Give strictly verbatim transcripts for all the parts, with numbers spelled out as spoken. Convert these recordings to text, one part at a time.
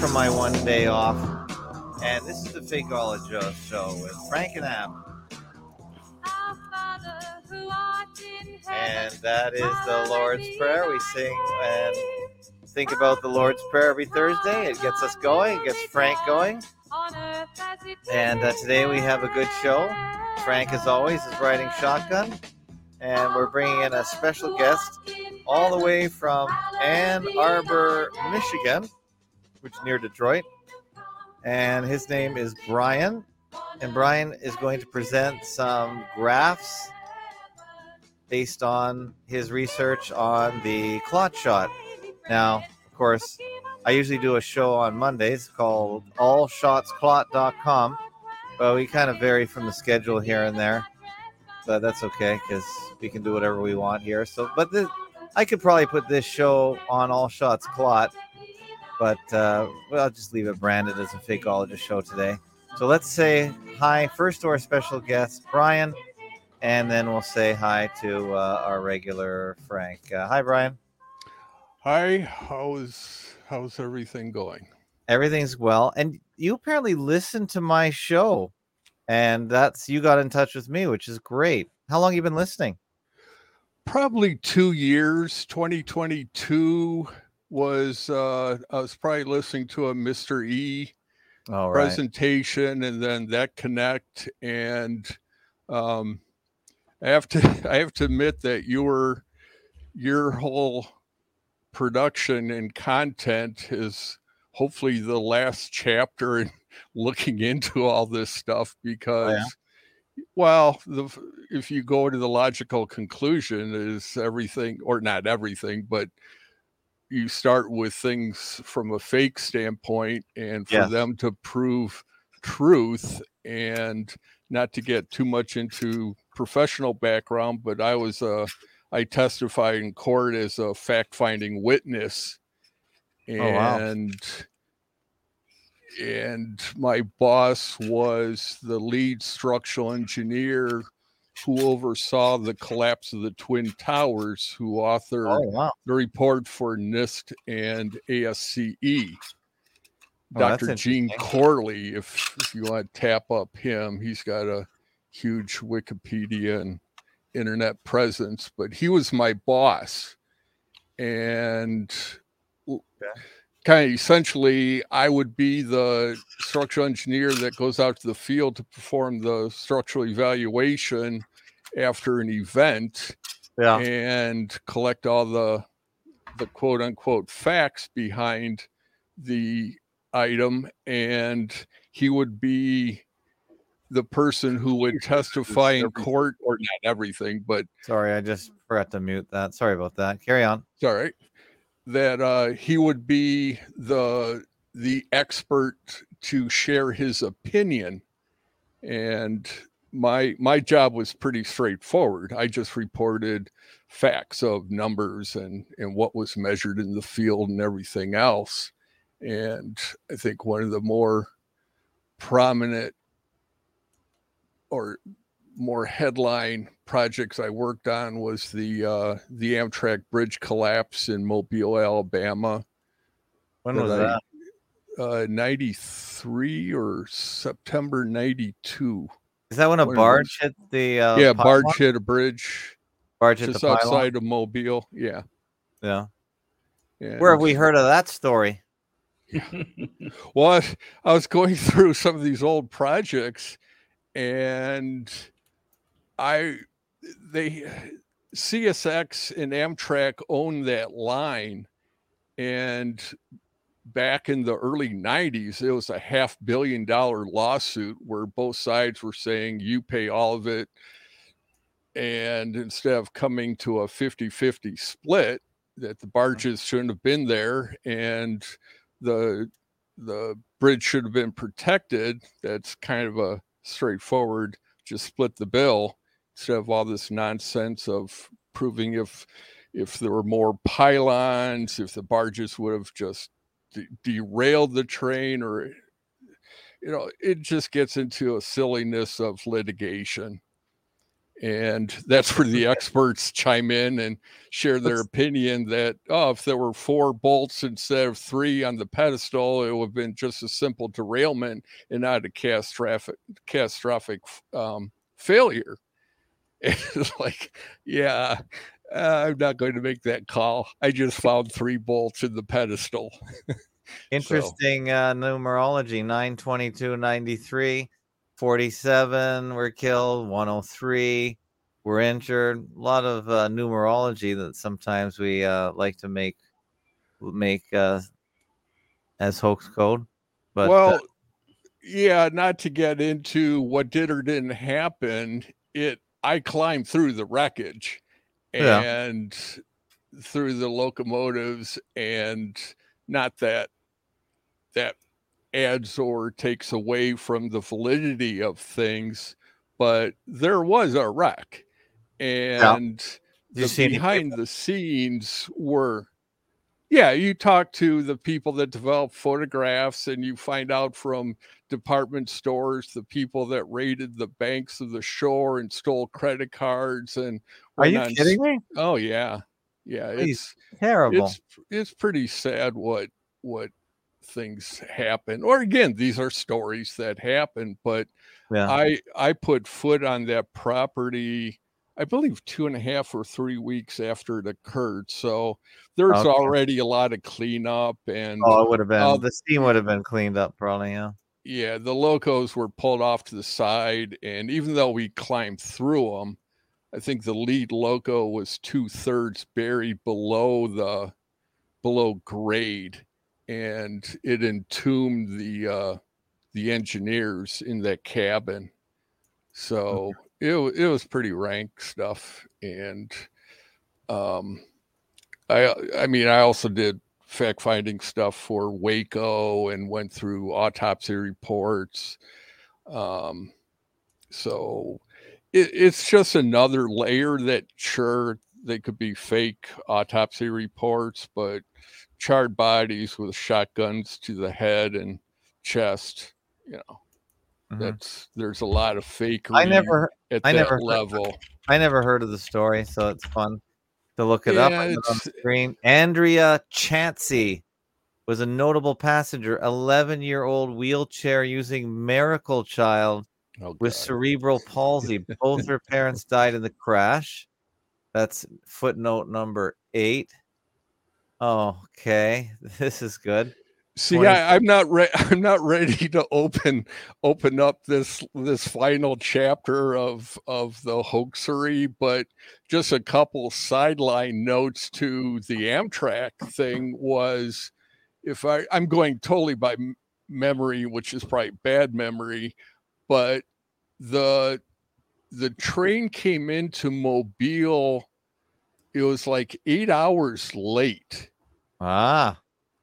from my one day off, and this is the Fakeology Show with Frank and Ab. And that is the Lord's Prayer. We sing and think about the Lord's Prayer every Thursday. It gets us going, it gets Frank going. And uh, today we have a good show. Frank, as always, is riding shotgun. And we're bringing in a special guest all the way from Ann Arbor, Michigan, which is near Detroit. And his name is Brian. And Brian is going to present some graphs based on his research on the clot shot. Now, of course, I usually do a show on Mondays called all shots clot dot com, but we kind of vary from the schedule here and there. But that's okay because we can do whatever we want here. So, but this, I could probably put this show on All Shots Clot, but uh, well, I'll just leave it branded as a Fakeologist show today. So let's say hi first to our special guest, Brian, and then we'll say hi to uh, our regular Frank. Uh, hi, Brian. Hi. How's how's everything going? Everything's well, and you apparently listened to my show. And that's, you got in touch with me, which is great. How long have you been listening? Probably two years. twenty twenty-two was, uh, I was probably listening to a Mister E All right. presentation, and then that connect. And um, I have to, I have to admit that your, your whole production and content is hopefully the last chapter in looking into all this stuff, because oh, yeah? well the if you go to the logical conclusion is everything, or not everything, but you start with things from a fake standpoint, and for yeah. them to prove truth, and not to get too much into professional background, but I was uh I testified in court as a fact-finding witness, and oh, wow. And my boss was the lead structural engineer who oversaw the collapse of the Twin Towers, who authored oh, wow. the report for NIST and A S C E. Oh, Doctor Gene Corley, if, if you want to tap up him, he's got a huge Wikipedia and internet presence, but he was my boss. And okay. kind of essentially, I would be the structural engineer that goes out to the field to perform the structural evaluation after an event, yeah. and collect all the the quote unquote facts behind the item. And he would be the person who would testify in court, or not everything, but sorry, I just forgot to mute that. Sorry about that. Carry on. It's all right. That uh, he would be the the expert to share his opinion, and my my job was pretty straightforward. I just reported facts of numbers and and what was measured in the field and everything else. And I think one of the more prominent or more headline projects I worked on was the uh, the Amtrak bridge collapse in Mobile, Alabama. When was that? Uh, ninety-three or September ninety-two. Is that when a when barge hit the? Uh, yeah, pylon? barge hit a bridge. Barge hit just the pylon? outside of Mobile. Yeah. Yeah. And where have we heard of that story? Yeah. Well, I, I was going through some of these old projects, and I, they, C S X and Amtrak owned that line, and back in the early nineties, it was a half billion dollar lawsuit where both sides were saying you pay all of it, and instead of coming to a fifty-fifty split, that the barges shouldn't have been there, and the the bridge should have been protected. That's kind of a straightforward, just split the bill, instead of all this nonsense of proving if if there were more pylons, if the barges would have just de- derailed the train, or, you know, it just gets into a silliness of litigation. And that's where the experts chime in and share their opinion that, oh, if there were four bolts instead of three on the pedestal, it would have been just a simple derailment and not a catastrophic, catastrophic um, failure. And it's like, yeah, uh, I'm not going to make that call. I just found three bolts in the pedestal. Interesting so. uh, numerology, nine twenty-two ninety-three. forty-seven were killed, one oh three were injured. A lot of uh, numerology that sometimes we uh, like to make make uh, as hoax code. But well, uh, yeah, not to get into what did or didn't happen. It I climbed through the wreckage and yeah. through the locomotives, and not that that adds or takes away from the validity of things, but there was a wreck, and yeah. the behind the scenes were, yeah, you talk to the people that develop photographs, and you find out from department stores, the people that raided the banks of the shore and stole credit cards. And are you kidding me? Oh yeah, yeah, Please. it's terrible. It's it's pretty sad what what. things happen. Or again, these are stories that happen, but yeah. I I put foot on that property, I believe two and a half or three weeks after it occurred. So there's okay. already a lot of cleanup, and oh, it would have been uh, the steam would have been cleaned up probably. Yeah. Yeah, the locos were pulled off to the side, and even though we climbed through them, I think the lead loco was two thirds buried below the below grade. And it entombed the uh, the engineers in that cabin. So okay. it it was pretty rank stuff. And um, I I mean I also did fact finding stuff for Waco and went through autopsy reports. Um, so it, it's just another layer that sure they could be fake autopsy reports, but charred bodies with shotguns to the head and chest, you know, mm-hmm. that's there's a lot of fakery I never, at I that never level. Heard, I never heard of the story, so it's fun to look it yeah, up on the screen. Andrea Chansey was a notable passenger, eleven-year-old wheelchair-using miracle child oh, with cerebral palsy. Both her parents died in the crash. That's footnote number eight. Oh, okay. This is good. See, twenty I, I'm not ready. I'm not ready to open open up this this final chapter of of the hoaxery, but just a couple sideline notes to the Amtrak thing was, if I I'm going totally by memory, which is probably bad memory, but the the train came into Mobile. It was like eight hours late. Ah.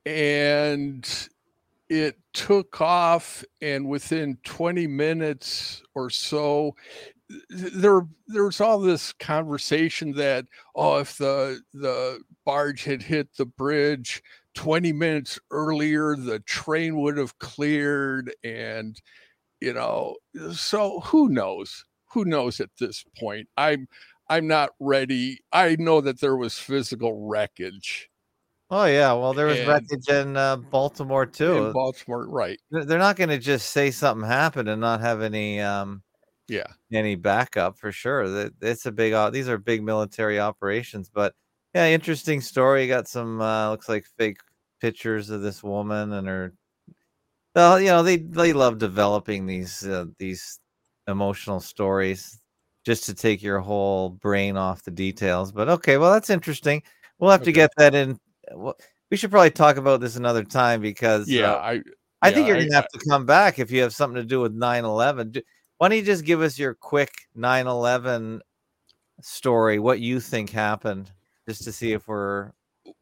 And it took off, and within twenty minutes or so, there there was all this conversation that, oh, if the the barge had hit the bridge twenty minutes earlier, the train would have cleared. And, you know, so who knows? Who knows at this point? I'm I'm not ready. I know that there was physical wreckage. Oh, yeah. Well, there was and, wreckage in uh, Baltimore, too. In Baltimore, right. They're not going to just say something happened and not have any um, yeah, any backup for sure. It's a big, these are big military operations. But, yeah, interesting story. You got some, uh, looks like fake pictures of this woman and her. Well, you know, they, they love developing these uh, these emotional stories just to take your whole brain off the details. But okay, well, that's interesting. We'll have okay. to get that in. Well, we should probably talk about this another time because yeah, uh, I, yeah, I think you're I, gonna have I, to come back if you have something to do with nine eleven. Why don't you just give us your quick nine eleven story? What you think happened, just to see if we're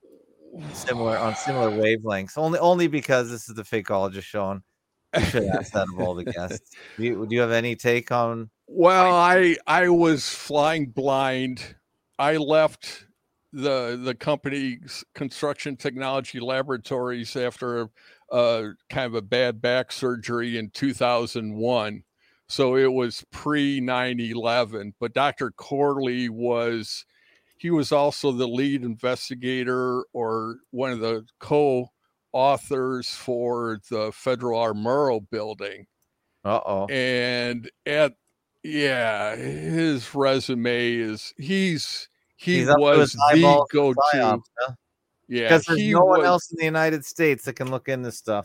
similar on similar wavelengths. Only, only because this is the Fakeologist show, and we should ask that of all the guests. Do you, do you have any take on? Well, I I was flying blind. I left the the company's Construction Technology Laboratories after uh, kind of a bad back surgery in two thousand one. So it was pre nine eleven, but Doctor Corley was, he was also the lead investigator or one of the co-authors for the Federal Armuro building. Uh-oh. And at, yeah, his resume is, he's, he he's was the go-to. Huh? Yeah. Because there's no was, one else in the United States that can look in this stuff.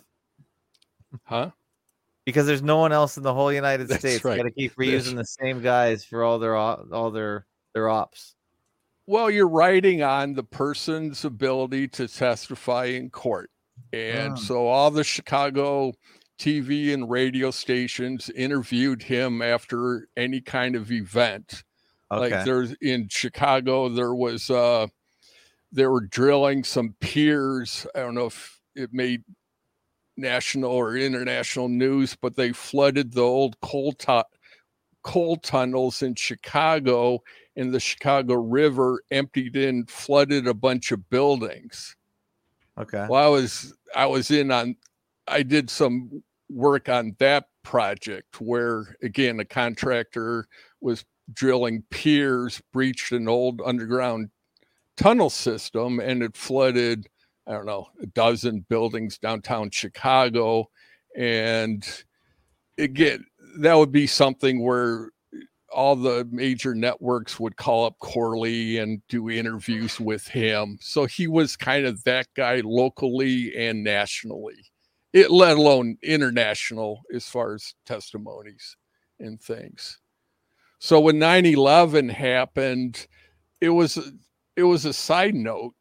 Huh? Because there's no one else in the whole United That's States. Right. Got to keep reusing the same guys for all their all their their ops. Well, you're writing on the person's ability to testify in court, and oh. so all the Chicago T V and radio stations interviewed him after any kind of event. Okay. Like there's in Chicago, there was uh, they were drilling some piers. I don't know if it made national or international news, but they flooded the old coal tu- coal tunnels in Chicago, and the Chicago River emptied in, flooded a bunch of buildings. Okay. Well, I was I was in on, I did some work on that project where, again, a contractor was drilling piers, breached an old underground tunnel system, and it flooded, I don't know, a dozen buildings downtown Chicago. And again, that would be something where all the major networks would call up Corley and do interviews with him. So he was kind of that guy locally and nationally, it, let alone international as far as testimonies and things. So when nine eleven happened, it was, it was a side note.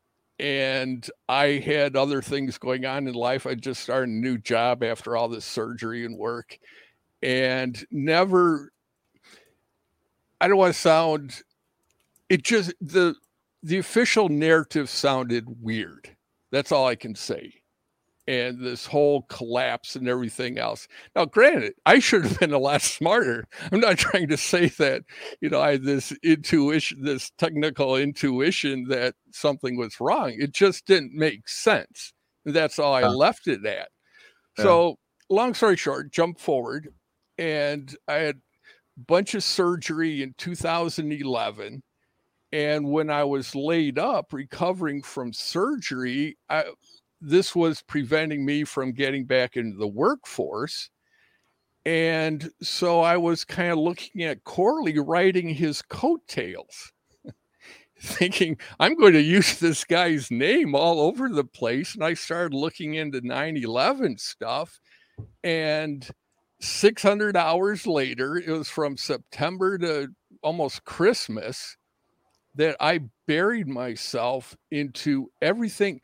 And I had other things going on in life. I just started a new job after all this surgery and work, and never, I don't want to sound, it just, the, the official narrative sounded weird. That's all I can say. And this whole collapse and everything else. Now, granted, I should have been a lot smarter. I'm not trying to say that, you know, I had this intuition, this technical intuition that something was wrong. It just didn't make sense. That's all I yeah. left it at. Yeah. So long story short, jump forward. And I had a bunch of surgery in two thousand eleven. And when I was laid up recovering from surgery, I, this was preventing me from getting back into the workforce. And so I was kind of looking at Corley writing his coattails, thinking, I'm going to use this guy's name all over the place. And I started looking into nine eleven stuff. And six hundred hours later, it was from September to almost Christmas, that I buried myself into everything.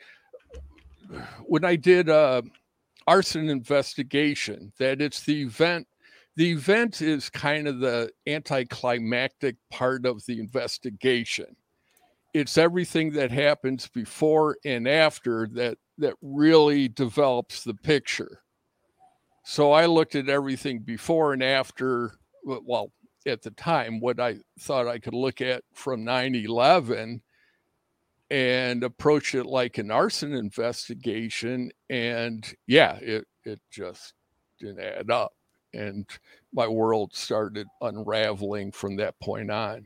When I did a arson investigation, that it's the event, the event is kind of the anticlimactic part of the investigation. It's everything that happens before and after that, that really develops the picture. So I looked at everything before and after, well, at the time, what I thought I could look at from nine eleven, and approach it like an arson investigation. And yeah, it, it just didn't add up. And my world started unraveling from that point on.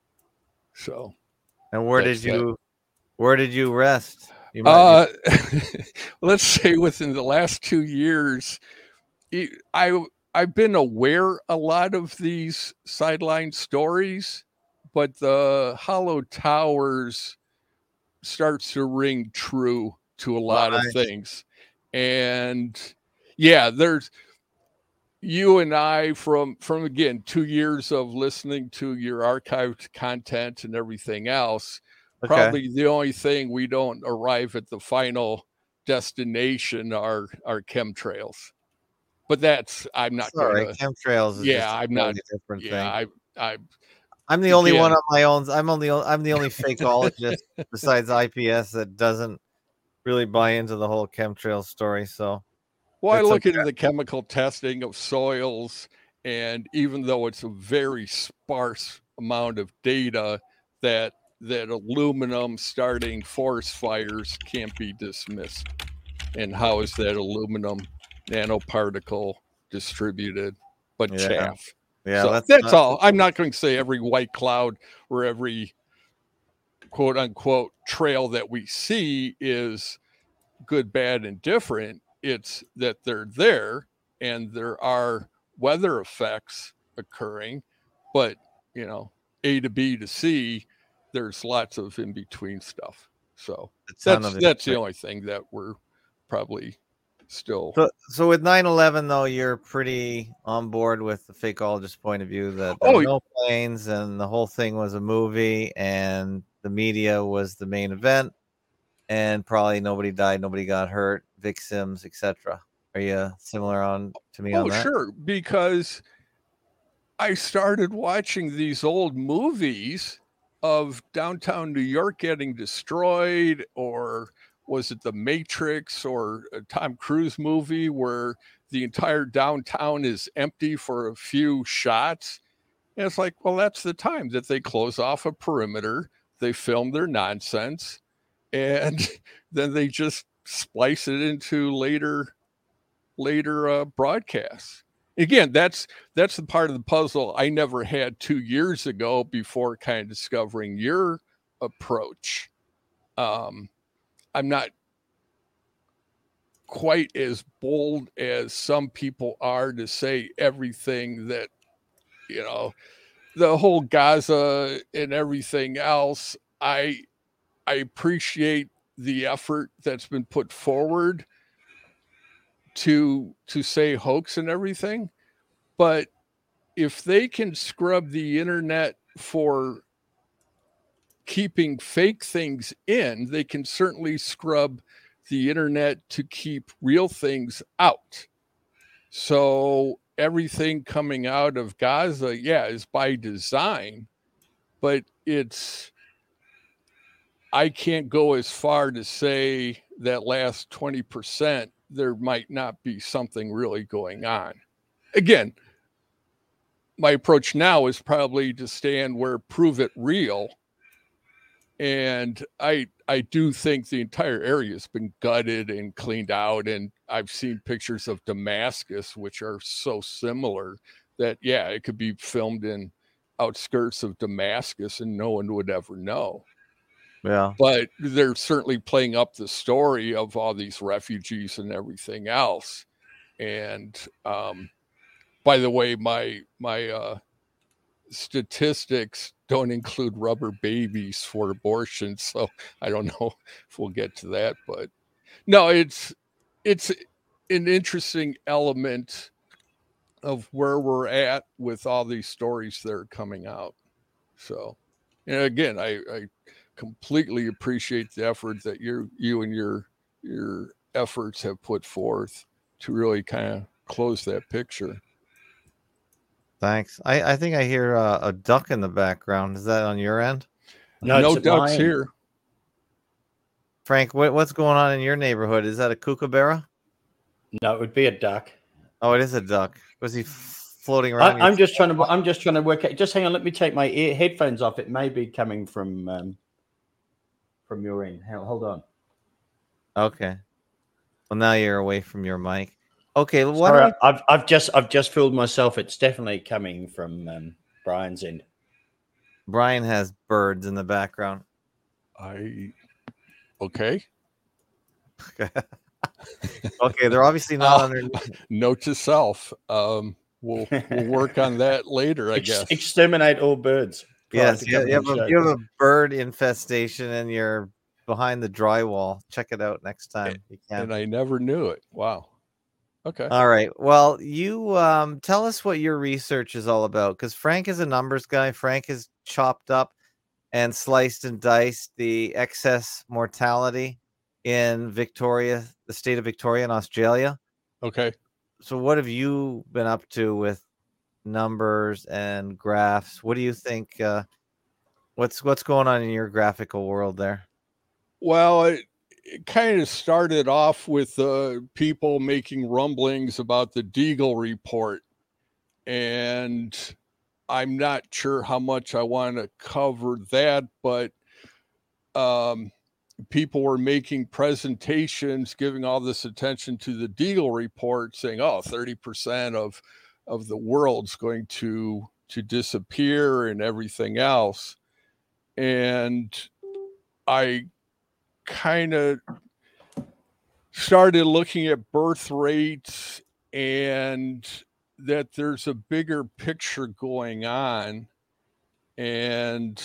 So. And where did you, that. where did you rest? You might uh, let's say within the last two years, I, I've been aware a lot of these sideline stories, but the Hollow Towers starts to ring true to a lot right. of things. And yeah, there's you and I from, from again, two years of listening to your archived content and everything else, okay. probably the only thing we don't arrive at the final destination are, are chemtrails. But that's, I'm not Sorry, gonna, chemtrails is yeah, just I'm a not, different yeah, thing. I, I, I'm the only yeah. one on my own. I'm only I'm the only fakeologist besides I P S that doesn't really buy into the whole chemtrail story. So, well, I look okay. into the chemical testing of soils, and even though it's a very sparse amount of data, that that aluminum starting forest fires can't be dismissed. And how is that aluminum nanoparticle distributed? but yeah. chaff. Yeah, so that's, that's not- all. I'm not going to say every white cloud or every quote unquote trail that we see is good, bad, and different. It's that they're there and there are weather effects occurring, but you know, A to B to C, there's lots of in between stuff. So that's that's the only thing that we're probably still. So, so with nine eleven though, you're pretty on board with the fakeologist point of view that there oh, were no planes and the whole thing was a movie and the media was the main event and probably nobody died, nobody got hurt, victims, et cetera. Are you similar on to me oh, on that? Sure, because I started watching these old movies of downtown New York getting destroyed, or was it The Matrix or a Tom Cruise movie where the entire downtown is empty for a few shots? And it's like, well, that's the time that they close off a perimeter, they film their nonsense, and then they just splice it into later later uh, broadcasts. Again, that's that's the part of the puzzle I never had two years ago before kind of discovering your approach. Um, I'm not quite as bold as some people are to say everything that, you know, the whole Gaza and everything else. I I appreciate the effort that's been put forward to to say hoax and everything, but if they can scrub the internet for keeping fake things in, they can certainly scrub the internet to keep real things out. So everything coming out of Gaza, yeah, is by design, but it's, I can't go as far to say that last twenty percent, there might not be something really going on. Again, my approach now is probably to stand where prove it real. And I I do think the entire area has been gutted and cleaned out. And I've seen pictures of Damascus, which are so similar that, yeah, it could be filmed in outskirts of Damascus and no one would ever know. Yeah. But they're certainly playing up the story of all these refugees and everything else. And um, by the way, my my uh, statistics don't include rubber babies for abortion, so I don't know if we'll get to that. But no, it's it's an interesting element of where we're at with all these stories that are coming out. So, and again, I, I completely appreciate the effort that you you and your your efforts have put forth to really kind of close that picture. Thanks. I, I think I hear uh, a duck in the background. Is that on your end? No, no ducks mine. Here. Frank, what, what's going on in your neighborhood? Is that a kookaburra? No, it would be a duck. Oh, it is a duck. Was he floating around? I, I'm just trying to. I'm just trying to work out. Just hang on. Let me take my ear, headphones off. It may be coming from um, from your end. Hold on. Okay. Well, now you're away from your mic. Okay, what Sorry, we... I've I've just I've just fooled myself. It's definitely coming from um, Brian's end. Brian has birds in the background. I okay. Okay, they're obviously not uh, underneath. Note to self. Um, we'll we'll work on that later, I Ex- guess. Exterminate all birds. Yes, you, you, have a, you have a bird infestation and you're behind the drywall. Check it out next time you can. And I never knew it. Wow. Okay. All right. Well, you um, tell us what your research is all about, because Frank is a numbers guy. Frank has chopped up and sliced and diced the excess mortality in Victoria, the state of Victoria in Australia. Okay. So what have you been up to with numbers and graphs? What do you think? Uh, what's what's going on in your graphical world there? Well, it, it kind of started off with uh, people making rumblings about the Deagle report. And I'm not sure how much I want to cover that, but um, people were making presentations, giving all this attention to the Deagle report, saying, oh, thirty percent of of the world's going to to disappear and everything else. And I kind of started looking at birth rates and that there's a bigger picture going on. And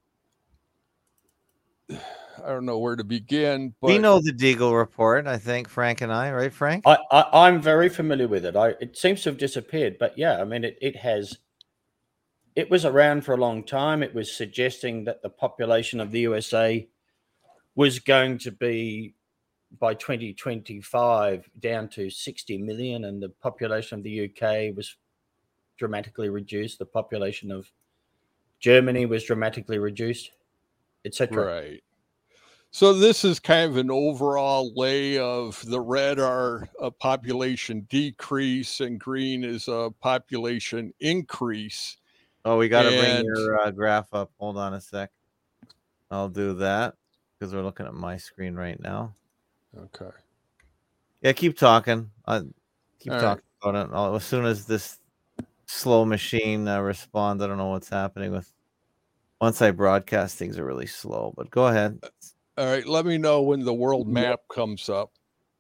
I don't know where to begin. But we know the Deagle report, I think, Frank and I, right, Frank? I, I, I'm very familiar with it. I, it seems to have disappeared, but yeah, I mean, it, it has, it was around for a long time. It was suggesting that the population of the U S A was going to be, by twenty twenty-five, down to sixty million, and the population of the U K was dramatically reduced. The population of Germany was dramatically reduced, et cetera. Right. So this is kind of an overall lay of the red are a population decrease and green is a population increase. Oh, we got to bring your uh, graph up. Hold on a sec. I'll do that because we're looking at my screen right now. Okay. Yeah, keep talking. Uh, keep All talking right. about it. I'll, as soon as this slow machine uh, responds, I don't know what's happening with. Once I broadcast, things are really slow. But go ahead. All right, let me know when the world map comes up,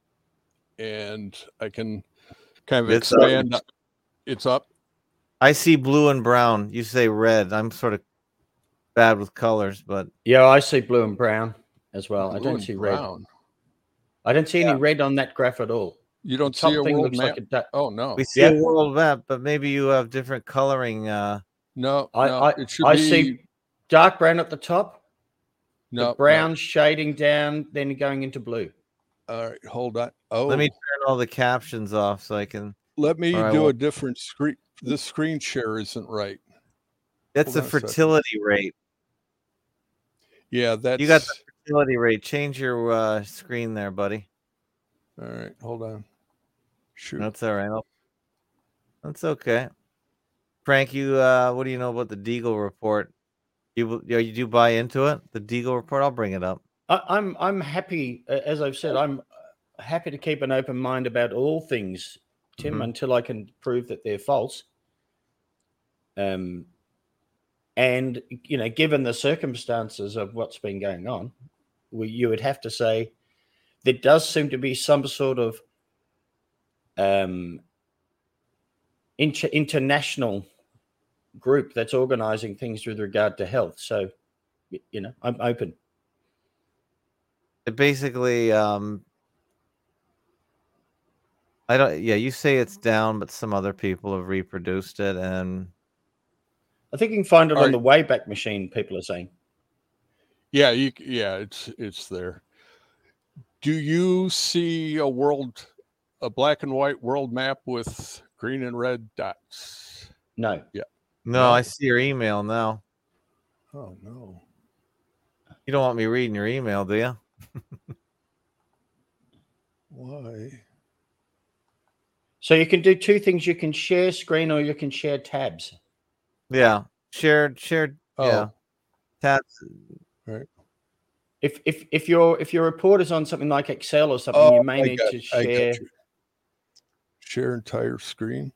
and I can kind of It's expand. up. It's up. I see blue and brown. You say red. I'm sort of bad with colors, but yeah, I see blue and brown as well. Blue I don't and see brown. red. I don't see Yeah. any red on that graph at all. You don't The top see a thing world looks map? like a duck. Oh no, we see Yeah. a world map. But maybe you have different coloring. Uh, no, I, no. I, it should I be see dark brown at the top, no the brown shading down, then going into blue. No. All right, hold on. Oh, let me turn all the captions off so I can. let me or I do a won't. different screen. The screen share isn't right. That's Hold the on a second. fertility rate. Yeah, that's. You got the fertility rate. Change your uh, screen there, buddy. All right, hold on. Shoot. That's all right. I'll... That's okay. Frank, you uh, what do you know about the Deagle report? You you do buy into it? The Deagle report? I'll bring it up. I, I'm I'm happy, as I've said, I'm happy to keep an open mind about all things, Tim, Mhm. until I can prove that they're false. Um, and you know, given the circumstances of what's been going on, we, you would have to say there does seem to be some sort of um, inter- international group that's organizing things with regard to health. So, you know, I'm open. It basically, um, I don't. Yeah, you say it's down, but some other people have reproduced it, and I think you can find it Are- on the Wayback Machine. People are saying. Yeah, you. Yeah, it's it's there. Do you see a world, a black and white world map with green and red dots? No. Yeah. no, No. I see your email now. Oh no. You don't want me reading your email, do you? Why? So you can do two things. You can share screen or you can share tabs. Yeah, shared, shared. Oh, Yeah, tabs. right. If if if your if your report is on something like Excel or something, Oh, you may I need got- to I got share. you. Share entire screen.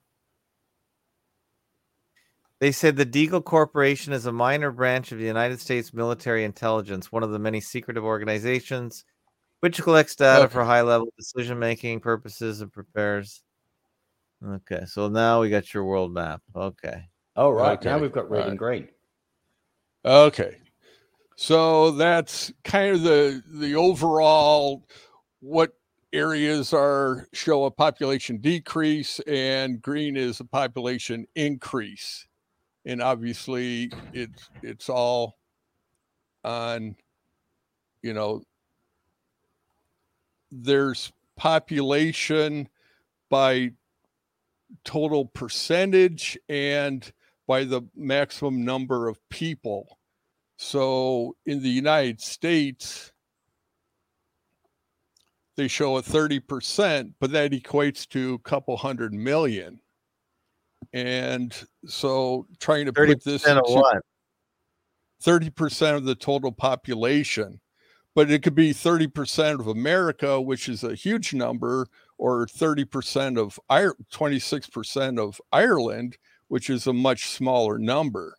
They said the Deagle Corporation is a minor branch of the United States military intelligence, one of the many secretive organizations which collects data Okay. for high-level decision-making purposes and prepares. Okay, so now we got your world map. Okay. Oh, right. Okay. Now we've got red All and green. Okay. So that's kind of the the overall what areas are show a population decrease and green is a population increase. And obviously it's it's all on, you know, there's population by total percentage and by the maximum number of people. So in the United States, they show a thirty percent, but that equates to a couple hundred million. And so trying to put this thirty percent of into what? thirty percent of the total population, but it could be thirty percent of America, which is a huge number, or thirty percent of twenty-six percent of Ireland, which is a much smaller number.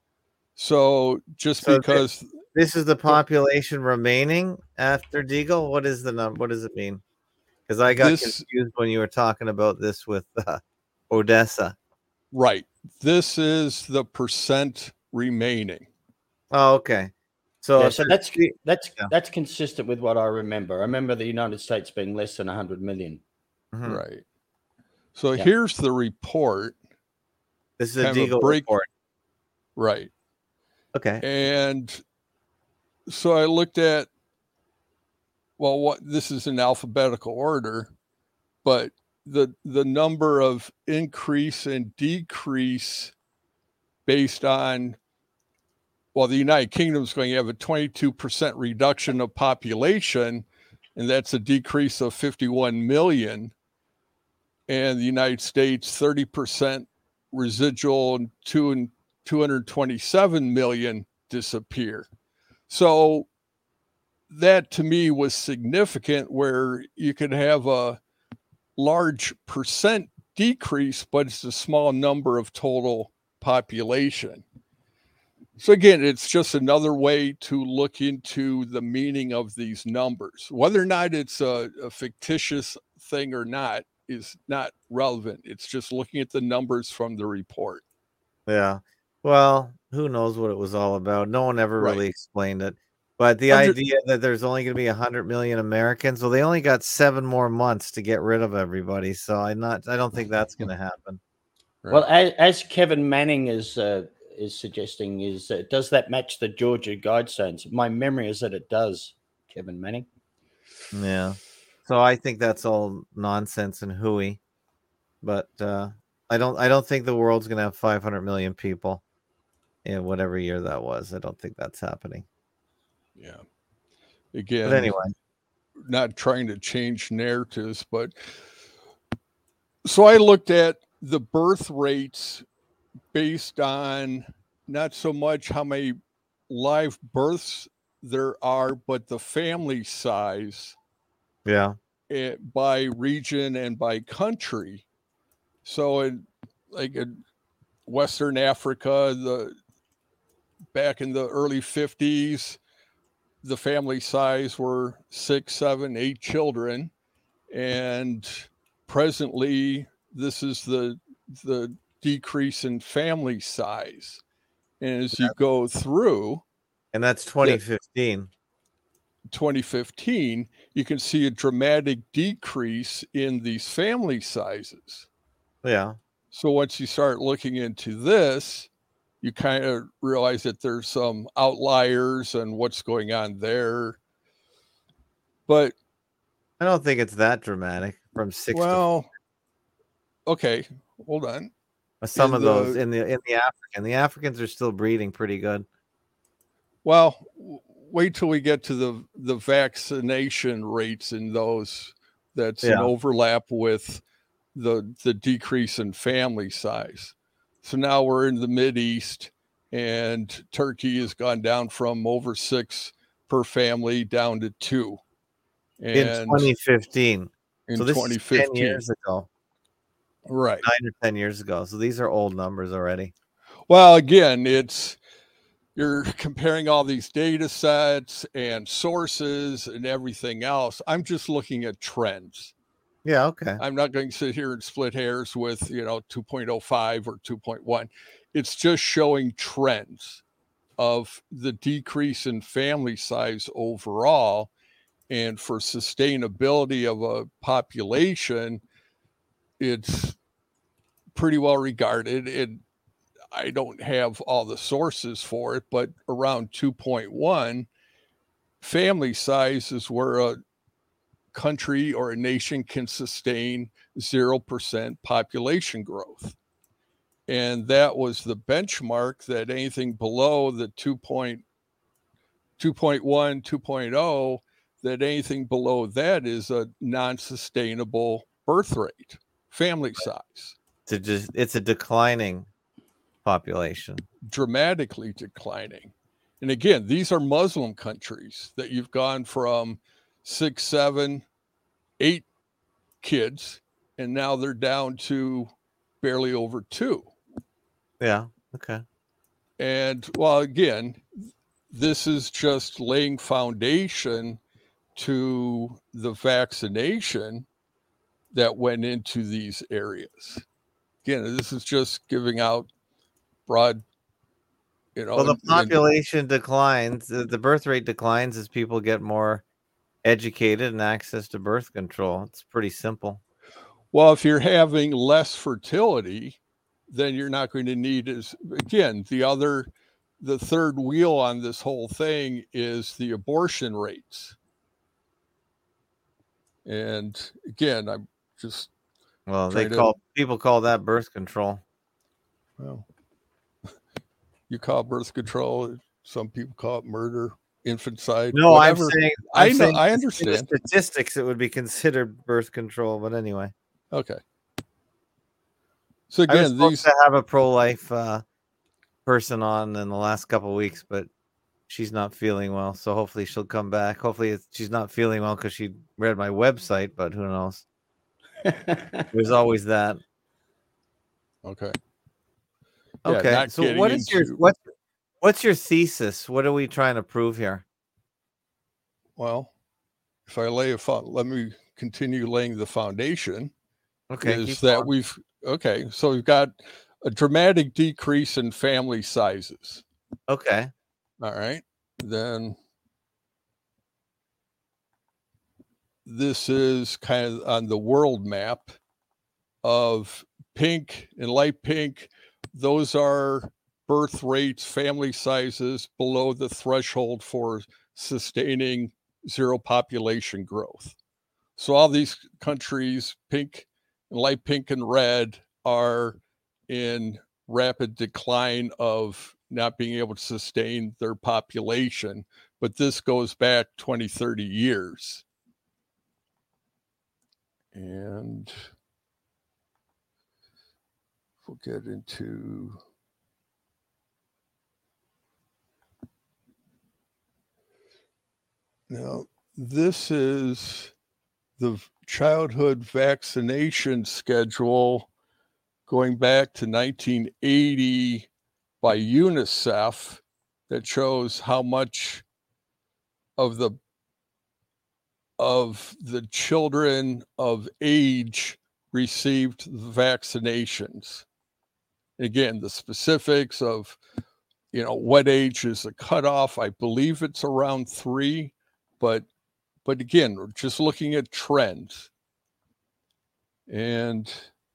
So just so because this, this is the population remaining after Deagle, what is the number? What does it mean? Because I got this, confused when you were talking about this with uh, Odessa. Right. This is the percent remaining. Oh, okay. So, yeah, so that's that's yeah. that's consistent with what I remember. I remember the United States being less than one hundred million. Mm-hmm. Right. So yeah. here's the report. This is a Deagle report. Right. Okay. And so I looked at, well, what this is in alphabetical order, but the the number of increase and decrease based on, well, the United Kingdom is going to have a twenty-two percent reduction of population, and that's a decrease of fifty-one million. And the United States, thirty percent residual, and two and two hundred twenty-seven million disappear. So that to me was significant, where you could have a large percent decrease, but it's a small number of total population. So again, it's just another way to look into the meaning of these numbers. Whether or not it's a, a fictitious thing or not is not relevant. It's just looking at the numbers from the report. Yeah. Well, who knows what it was all about? No one ever really right. explained it. But the idea that there's only going to be one hundred million Americans, well, they only got seven more months to get rid of everybody. So I not, I don't think that's going to happen. Right. Well, as, as Kevin Manning is uh, is suggesting, is uh, does that match the Georgia Guidestones? My memory is that it does, Kevin Manning. Yeah. So I think that's all nonsense and hooey. But uh, I don't, I don't think the world's going to have five hundred million people in whatever year that was. I don't think that's happening. Yeah. Again, but anyway, not trying to change narratives, but so I looked at the birth rates based on not so much how many live births there are, but the family size. Yeah. It, by region and by country. So in like in Western Africa, the back in the early fifties, the family size were six, seven, eight children. And presently, this is the the decrease in family size. And as you go through, and that's twenty fifteen. twenty fifteen, you can see a dramatic decrease in these family sizes. Yeah. So once you start looking into this, you kind of realize that there's some outliers and what's going on there. But I don't think it's that dramatic from six well, to okay, hold on. Some in of the, those in the in the African. The Africans are still breeding pretty good. Well, wait till we get to the the vaccination rates in those. That's yeah. an overlap with the the decrease in family size. So now we're in the Mideast, and Turkey has gone down from over six per family down to two. And in twenty fifteen. In so this twenty fifteen. Is ten years ago. Right. Nine or ten years ago. So these are old numbers already. Well, again, it's you're comparing all these data sets and sources and everything else. I'm just looking at trends. Yeah, okay. I'm not going to sit here and split hairs with, you know, two point oh five or two point one. It's just showing trends of the decrease in family size overall. And for sustainability of a population, it's pretty well regarded. And I don't have all the sources for it, but around two point one, family size is where a country or a nation can sustain zero percent population growth. And that was the benchmark, that anything below the two point one, two point oh, that anything below that is a non-sustainable birth rate, family size. To just, it's a declining population. Dramatically declining. And again, these are Muslim countries that you've gone from six, seven, eight kids, and now they're down to barely over two. Yeah. Okay. And well, again, this is just laying foundation to the vaccination that went into these areas. Again, this is just giving out broad, you know. Well, the and- population and, declines, the the birth rate declines as people get more educated and access to birth control. It's pretty simple. Well, if you're having less fertility, then you're not going to need as, again, the other, the third wheel on this whole thing is the abortion rates. And again, I'm just Well, they to, call people call that birth control. Well, you call it birth control. Some people call it murder, infanticide. No, whatever. I'm saying I'm I know. saying I in understand. the statistics, it would be considered birth control. But anyway, okay. So I was again, supposed these to have a pro-life uh, person on in the last couple of weeks, but she's not feeling well. So hopefully she'll come back. Hopefully it's, she's not feeling well because she read my website, but who knows? There's always that. Okay. Okay. Yeah, So what is into... your what's what's your thesis? What are we trying to prove here? Well, if I lay a fo- let me continue laying the foundation. Okay. Is that going. we've okay? So we've got a dramatic decrease in family sizes. Okay. All right. Then this is kind of on the world map of pink and light pink. Those are birth rates, family sizes below the threshold for sustaining zero population growth. So all these countries, pink, light pink and red, are in rapid decline of not being able to sustain their population. But this goes back twenty, thirty years. And we'll get into now. This is the childhood vaccination schedule going back to nineteen eighty by UNICEF that shows how much of the of the children of age received the vaccinations. Again, the specifics of, you know, what age is the cutoff. I believe it's around three, but but again, we're just looking at trends. And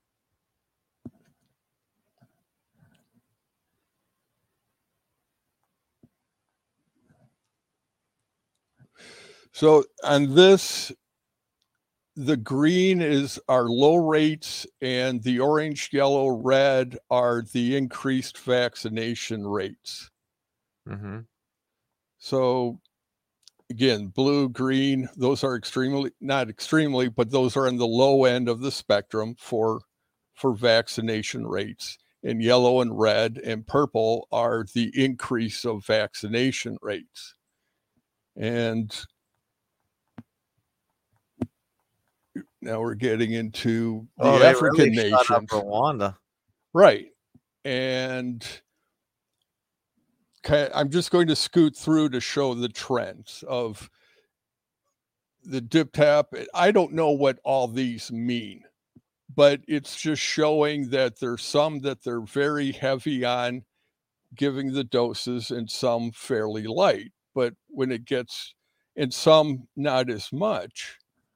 so on this, the green is our low rates, and the orange, yellow, red are the increased vaccination rates. Mm-hmm. So again, blue, green, those are extremely, not extremely, but those are on the low end of the spectrum for, for vaccination rates. And yellow and red and purple are the increase of vaccination rates. And now we're getting into the oh, they African really shot up nations. Rwanda. Right. And I'm just going to scoot through to show the trends of the dip tap. I don't know what all these mean, but it's just showing that there's some that they're very heavy on giving the doses and some fairly light. But when it gets, and some not as much.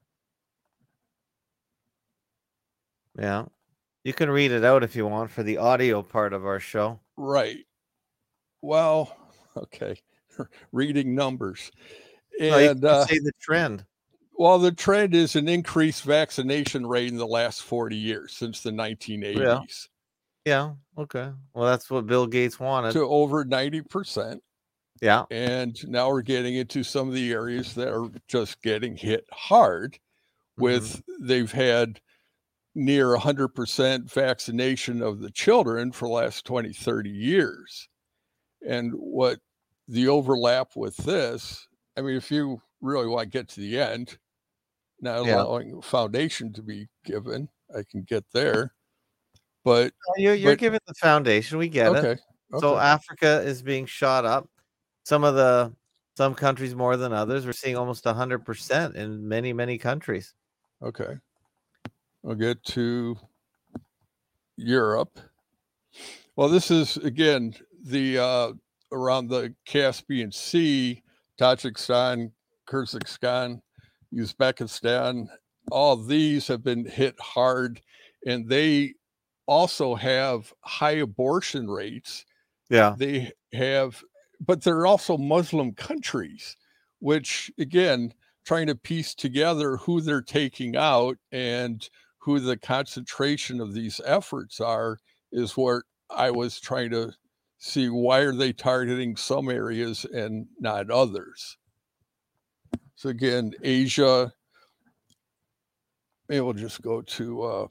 Yeah. You can read it out if you want for the audio part of our show. Right. Well, okay. Reading numbers. And no, you can uh, say the trend. Well, the trend is an increased vaccination rate in the last forty years since the nineteen eighties. Yeah. yeah. Okay. Well, that's what Bill Gates wanted. To over ninety percent. Yeah. And now we're getting into some of the areas that are just getting hit hard with, mm-hmm. they've had near one hundred percent vaccination of the children for the last twenty, thirty years. And what the overlap with this, I mean, if you really want to get to the end, not Yeah. allowing a foundation to be given. I can get there. But you're you're but, giving the foundation. We get okay, it. okay. So Africa is being shot up. Some of the some countries more than others. We're seeing almost one hundred percent in many, many countries. Okay. I'll get to Europe. Well, this is, again, the uh, around the Caspian Sea, Tajikistan, Kyrgyzstan, Uzbekistan. All these have been hit hard, and they also have high abortion rates. Yeah. They have, but they're also Muslim countries, which, again, trying to piece together who they're taking out and who the concentration of these efforts are is what I was trying to see. Why are they targeting some areas and not others? So again, Asia, maybe we'll just go to uh,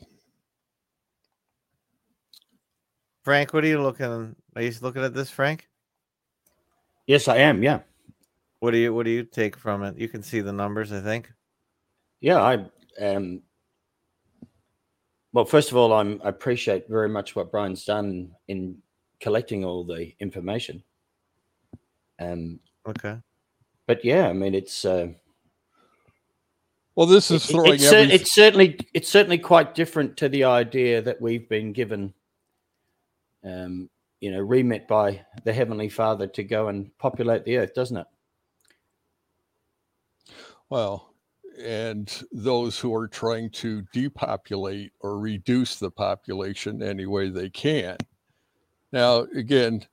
Frank. What are you looking? Are you looking at this, Frank? Yes, I am. Yeah. What do you What do you take from it? You can see the numbers, I think. Yeah, I um. Well, first of all, I'm, I appreciate very much what Brian's done in collecting all the information. Um. Okay. But yeah, I mean, it's. Uh, well, this is it, throwing. It's, every... it's certainly it's certainly quite different to the idea that we've been given. Um, you know, remit by the Heavenly Father to go and populate the earth, doesn't it? Well, and those who are trying to depopulate or reduce the population any way they can. Now, again,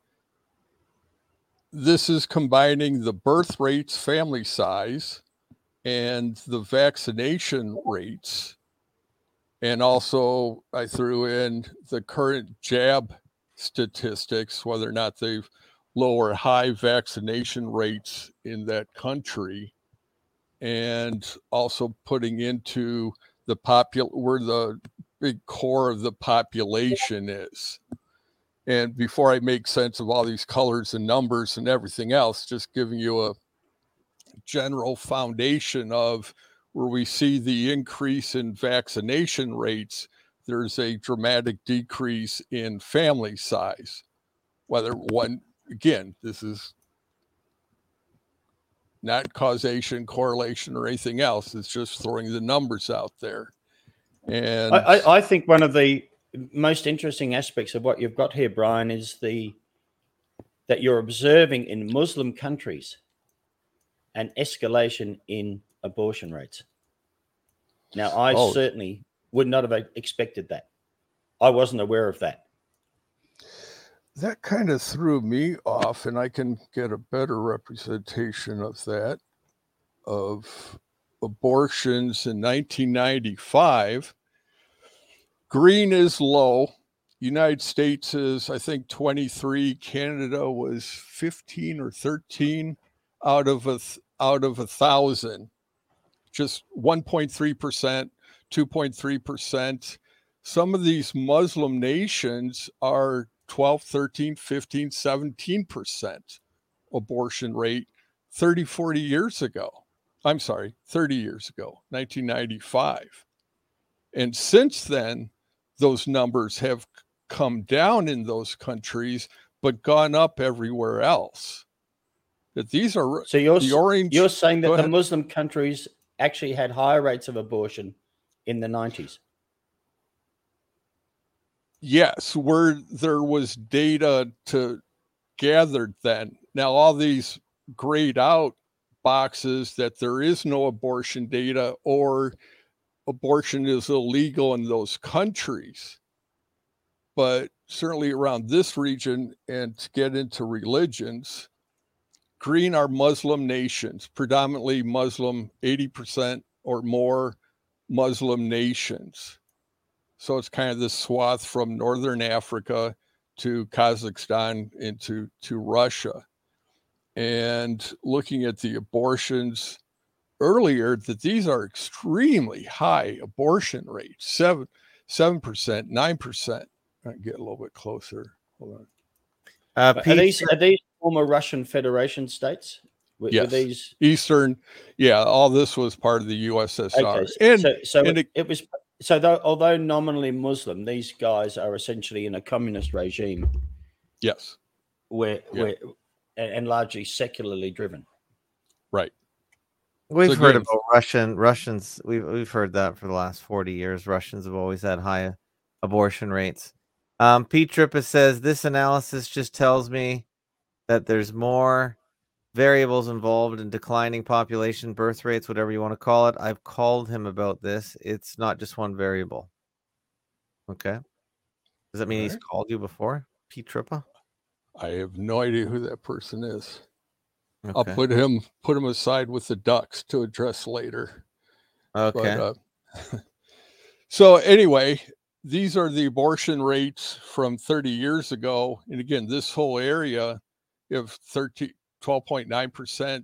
this is combining the birth rates, family size, and the vaccination rates. And also, I threw in the current jab statistics, whether or not they've low or high vaccination rates in that country. And also putting into the popul where the big core of the population is. And before I make sense of all these colors and numbers and everything else, just giving you a general foundation of where we see the increase in vaccination rates, there's a dramatic decrease in family size. Whether one, again, this is not causation, correlation, or anything else. It's just throwing the numbers out there. And I, I think one of the most interesting aspects of what you've got here, Brian, is the that you're observing in Muslim countries an escalation in abortion rates. Now, I oh. certainly would not have expected that. I wasn't aware of that. That kind of threw me off, and I can get a better representation of that, of abortions in nineteen ninety-five. Green is low. United States is, I think, twenty-three. Canada was fifteen or thirteen out of a, out of a thousand. Just one point three percent, two point three percent. Some of these Muslim nations are twelve, thirteen, fifteen, seventeen percent abortion rate thirty, forty years ago. I'm sorry, thirty years ago, nineteen ninety-five. And since then, those numbers have come down in those countries, but gone up everywhere else. That these are so you're, the orange. You're saying that the Muslim countries actually had higher rates of abortion in the nineties? Yes, where there was data to gathered then. Now, all these grayed out boxes that there is no abortion data or abortion is illegal in those countries. But certainly around this region, and to get into religions, green are Muslim nations, predominantly Muslim, eighty percent or more Muslim nations. So it's kind of this swath from Northern Africa to Kazakhstan into to Russia. And looking at the abortions earlier, that these are extremely high abortion rates, seven, seven percent, nine percent. I get a little bit closer. Hold on. Uh, are, these, are these former Russian Federation states? With, yes. with these Eastern, yeah, all this was part of the U S S R. Okay, and so so and it, it, it was so though, although nominally Muslim, these guys are essentially in a communist regime. Yes, where yeah. where and largely secularly driven. Right. We've so heard again, about Russian Russians. We've we've heard that for the last forty years. Russians have always had high abortion rates. Um, Pete Trippa says this analysis just tells me that there's more variables involved in declining population, birth rates, whatever you want to call it. I've called him about this. It's not just one variable. Okay. Does that mean right. he's called you before, Pete Trippa? I have no idea who that person is. Okay. I'll put him put him aside with the ducks to address later. Okay. But, uh, so anyway, these are the abortion rates from thirty years ago. And again, this whole area, you have twelve point nine percent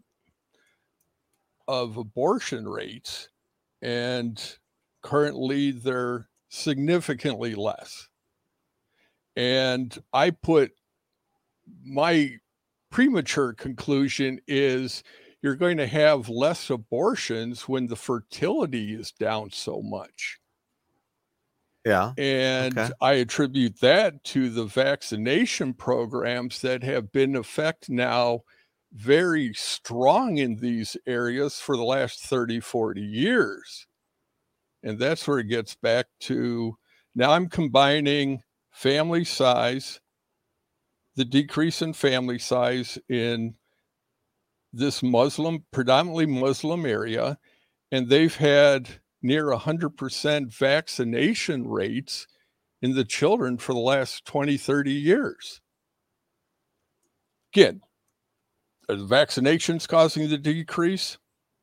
of abortion rates. And currently they're significantly less. And I put my premature conclusion is you're going to have less abortions when the fertility is down so much. Yeah. And okay. I attribute that to the vaccination programs that have been in effect now very strong in these areas for the last thirty, forty years. And that's where it gets back to now I'm combining family size, the decrease in family size in this Muslim, predominantly Muslim area, and they've had near one hundred percent vaccination rates in the children for the last twenty, thirty years. Again, are the vaccinations causing the decrease?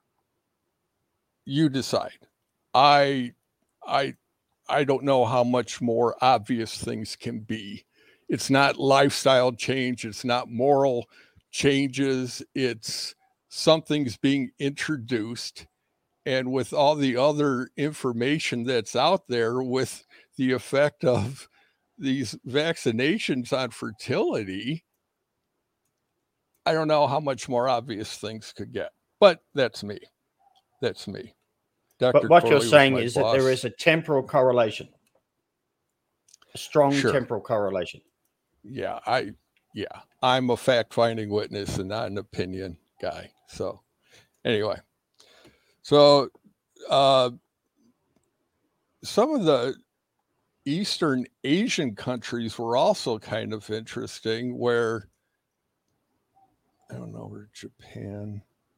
You decide. I, I, I don't know how much more obvious things can be. It's not lifestyle change. It's not moral changes. It's something's being introduced. And with all the other information that's out there with the effect of these vaccinations on fertility, I don't know how much more obvious things could get. But that's me. That's me. Doctor But what Corley you're saying is boss. that there is a temporal correlation, a strong Sure. temporal correlation. Yeah, I, yeah, I'm a fact-finding witness and not an opinion guy. So, anyway, so uh, some of the Eastern Asian countries were also kind of interesting. Where I don't know where Japan.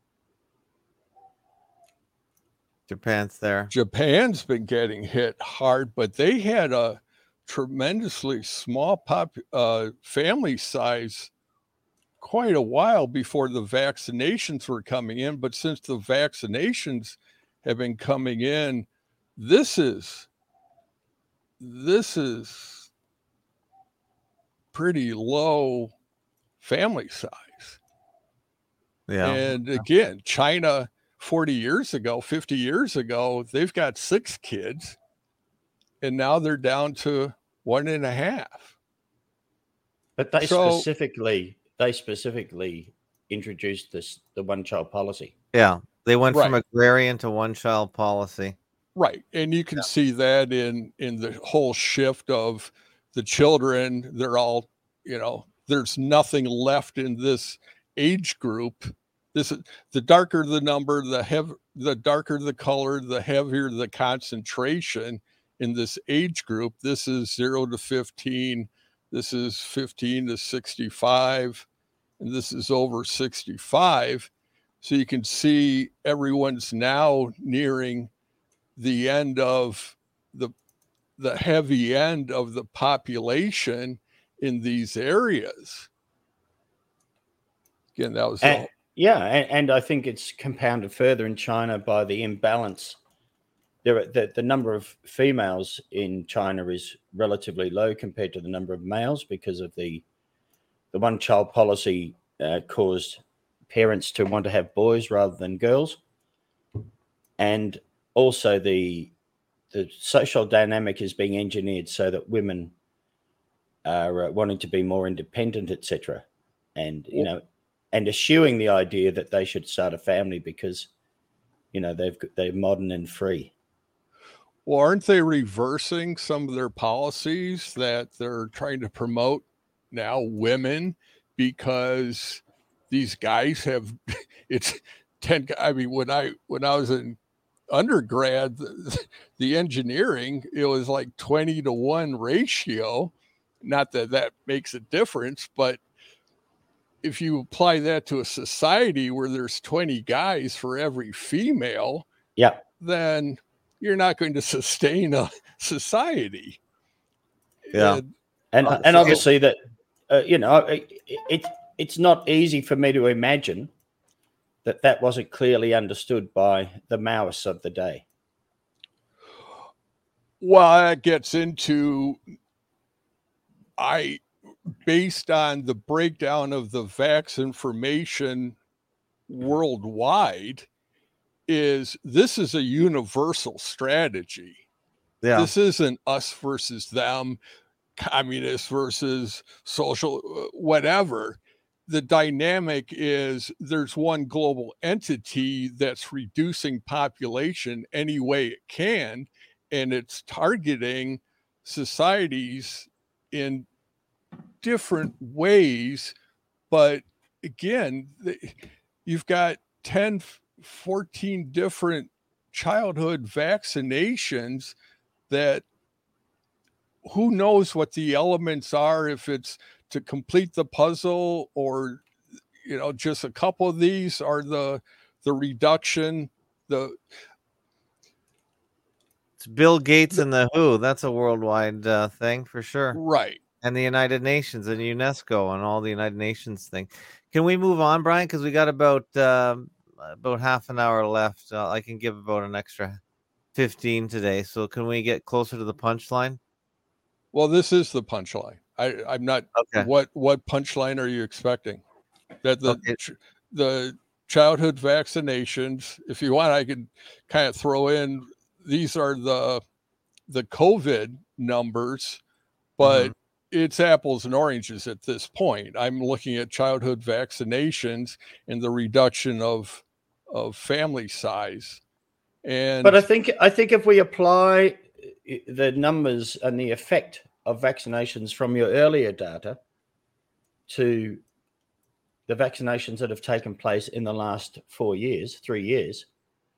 Japan's there. Japan's been getting hit hard, but they had a tremendously small pop uh, family size quite a while before the vaccinations were coming in. But since the vaccinations have been coming in, this is this is pretty low family size. Yeah. And again, China forty years ago, fifty years ago, they've got six kids. And now they're down to one and a half. But they so, specifically, they specifically introduced this the one-child policy. Yeah, they went right. from agrarian to one-child policy. Right, and you can yeah. see that in in the whole shift of the children. They're all, you know, there's nothing left in this age group. This is the darker the number, the heavy, the darker the color, the heavier the concentration. In this age group, this is zero to fifteen, this is fifteen to sixty-five, and this is over sixty-five. So you can see everyone's now nearing the end of the the heavy end of the population in these areas. Again, that was and, all. Yeah, and, and I think it's compounded further in China by the imbalance. There, the, the number of females in China is relatively low compared to the number of males because of the the one-child policy uh, caused parents to want to have boys rather than girls, and also the the social dynamic is being engineered so that women are uh, wanting to be more independent, et cetera. And you know, and eschewing the idea that they should start a family because, you know, they've they're modern and free. Well, aren't they reversing some of their policies that they're trying to promote now women, because these guys have it's ten. I mean, when I when I was in undergrad, the, the engineering, it was like twenty to one ratio. Not that that makes a difference, but if you apply that to a society where there's twenty guys for every female, yeah, then you're not going to sustain a society. Yeah. And and, uh, and obviously that, uh, you know, it, it, it's not easy for me to imagine that that wasn't clearly understood by the Maoists of the day. Well, that gets into, I, based on the breakdown of the vax information worldwide, is this is a universal strategy. Yeah. This isn't us versus them, communist versus social, whatever. The dynamic is there's one global entity that's reducing population any way it can, and it's targeting societies in different ways. But again, you've got ten, fourteen different childhood vaccinations that who knows what the elements are, if it's to complete the puzzle or, you know, just a couple of these are the, the reduction, the, it's Bill Gates the, and the W H O. That's a worldwide uh, thing for sure. Right. And the United Nations and UNESCO and all the United Nations thing. Can we move on, Brian? Because we got about, um, about half an hour left. Uh, I can give about an extra fifteen today. So can we get closer to the punchline? Well, this is the punchline. I, I'm not. Okay. What what punchline are you expecting? That the okay. ch- the childhood vaccinations. If you want, I can kind of throw in. These are the the COVID numbers, but mm-hmm. it's apples and oranges at this point. I'm looking at childhood vaccinations and the reduction of of family size. And but I think I think if we apply the numbers and the effect of vaccinations from your earlier data to the vaccinations that have taken place in the last four years, three years,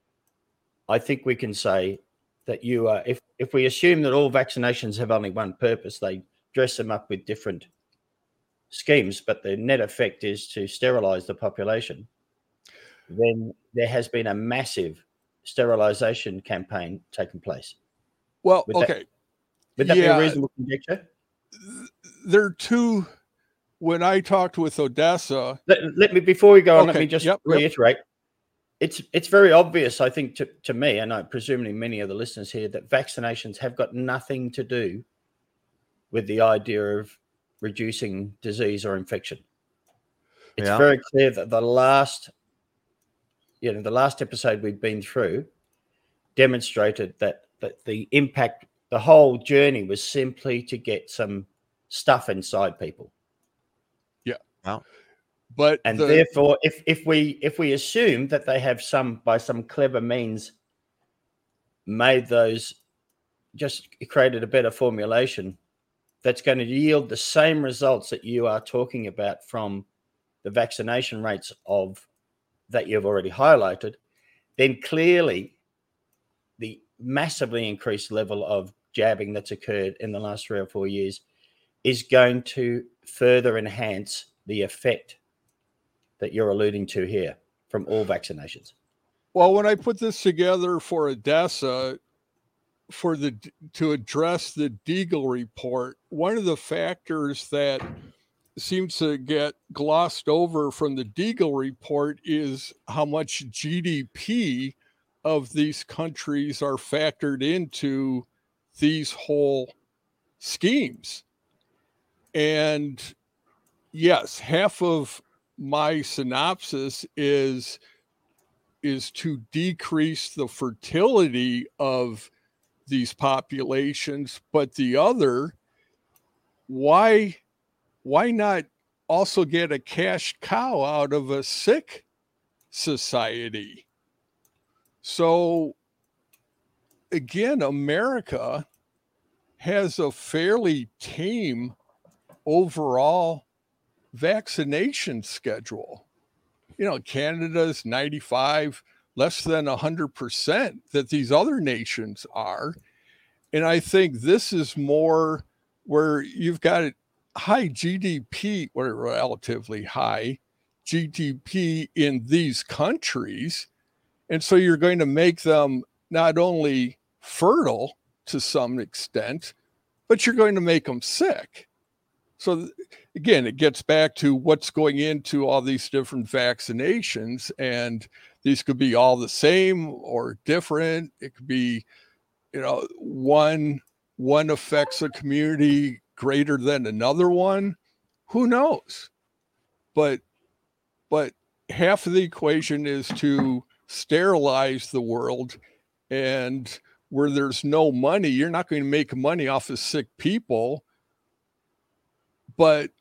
I think we can say that you are, if, if we assume that all vaccinations have only one purpose, they dress them up with different schemes, but the net effect is to sterilize the population, then there has been a massive sterilization campaign taking place. Well, would okay. That, would that yeah. be a reasonable conjecture? There are two. When I talked with Odessa, let, let me before we go on, okay. let me just yep, reiterate. Yep. It's it's very obvious, I think, to, to me, and I presumably many of the listeners here, that vaccinations have got nothing to do with the idea of reducing disease or infection. It's yeah. very clear that the last, you know, the last episode we've been through demonstrated that that the impact, the whole journey was simply to get some stuff inside people. Yeah. Wow. But and the... therefore, if if we if we assume that they have some by some clever means made those, just created a better formulation that's going to yield the same results that you are talking about from the vaccination rates of that you've already highlighted, then clearly the massively increased level of jabbing that's occurred in the last three or four years is going to further enhance the effect that you're alluding to here from all vaccinations. Well, when I put this together for Odessa, for the to address the Deagle report, one of the factors that seems to get glossed over from the Deagle report is how much G D P of these countries are factored into these whole schemes. And yes, half of my synopsis is is to decrease the fertility of these populations, but the other, why why not also get a cash cow out of a sick society. So again, America has a fairly tame overall vaccination schedule. You know, Canada's ninety-five, less than one hundred percent that these other nations are. And I think this is more where you've got high G D P, or relatively high G D P in these countries. And so you're going to make them not only fertile to some extent, but you're going to make them sick. So again, it gets back to what's going into all these different vaccinations, and these could be all the same or different. It could be, you know, one one affects a community greater than another one. Who knows? But but half of the equation is to sterilize the world, and where there's no money, you're not going to make money off of sick people. But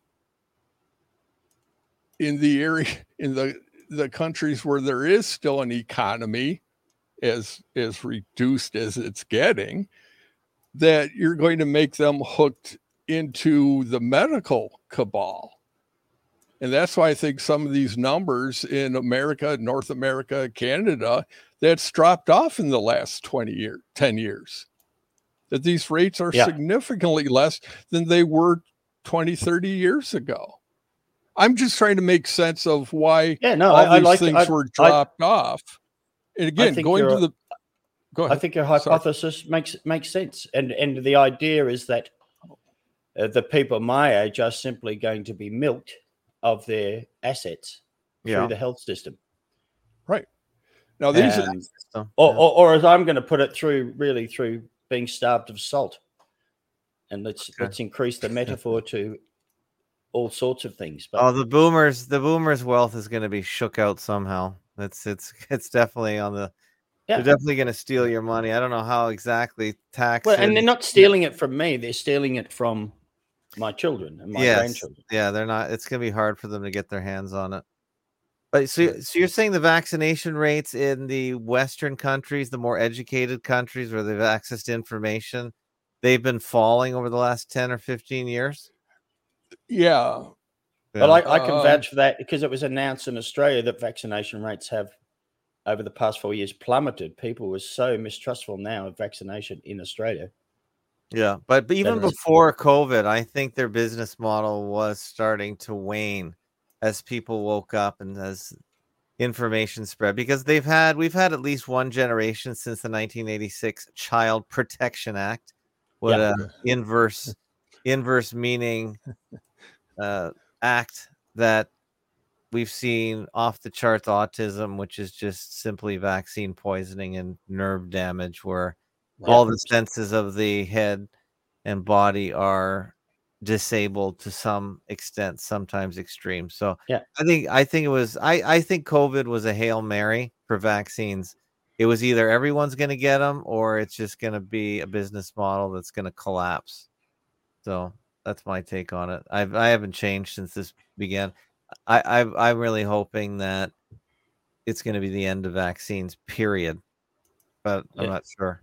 in the area, in the, the countries where there is still an economy, as, as reduced as it's getting, that you're going to make them hooked into the medical cabal. And that's why I think some of these numbers in America, North America, Canada, that's dropped off in the last twenty years, ten years, that these rates are yeah. significantly less than they were twenty, thirty years ago. I'm just trying to make sense of why yeah, no, all I, these I like, things I, were dropped I, off. And again, going to the, go ahead. I think your hypothesis Sorry. makes makes sense. And, and the idea is that uh, the people my age are simply going to be milked of their assets yeah. through the health system. Right. Now, these and, are, or, or, or as I'm going to put it, through really through being starved of salt. And let's okay. let's increase the metaphor to all sorts of things. But oh, the boomers, the boomers' wealth is going to be shook out somehow. It's it's it's definitely on the. Yeah. They're definitely going to steal your money. I don't know how exactly tax. Well, and they're not stealing it from me. They're stealing it from my children and my yes. grandchildren. Yeah, they're not. It's going to be hard for them to get their hands on it. But so, so you're saying the vaccination rates in the Western countries, the more educated countries where they've access to information, they've been falling over the last ten or fifteen years? Yeah. Well, I, I can vouch for that because it was announced in Australia that vaccination rates have, over the past four years, plummeted. People were so mistrustful now of vaccination in Australia. Yeah, but, but even before COVID, I think their business model was starting to wane as people woke up and as information spread, because they've had we've had at least one generation since the nineteen eighty-six Child Protection Act. What yeah. a inverse inverse meaning uh, act that we've seen off the charts autism, which is just simply vaccine poisoning and nerve damage, where yeah. all the senses of the head and body are disabled to some extent, sometimes extreme. So yeah, I think I think it was I I think COVID was a Hail Mary for vaccines. It was either everyone's going to get them or it's just going to be a business model that's going to collapse. So that's my take on it. I've I haven't changed since this began. I I've, I'm really hoping that it's going to be the end of vaccines, period. But I'm yeah. not sure.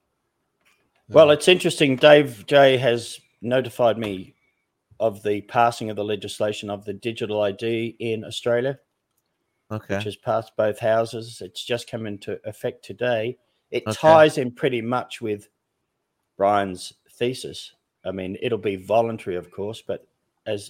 Well, it's interesting. Dave J has notified me of the passing of the legislation of the digital I D in Australia, okay, which has passed both houses. It's just come into effect today. It okay. ties in pretty much with Brian's thesis. I mean, it'll be voluntary, of course, but as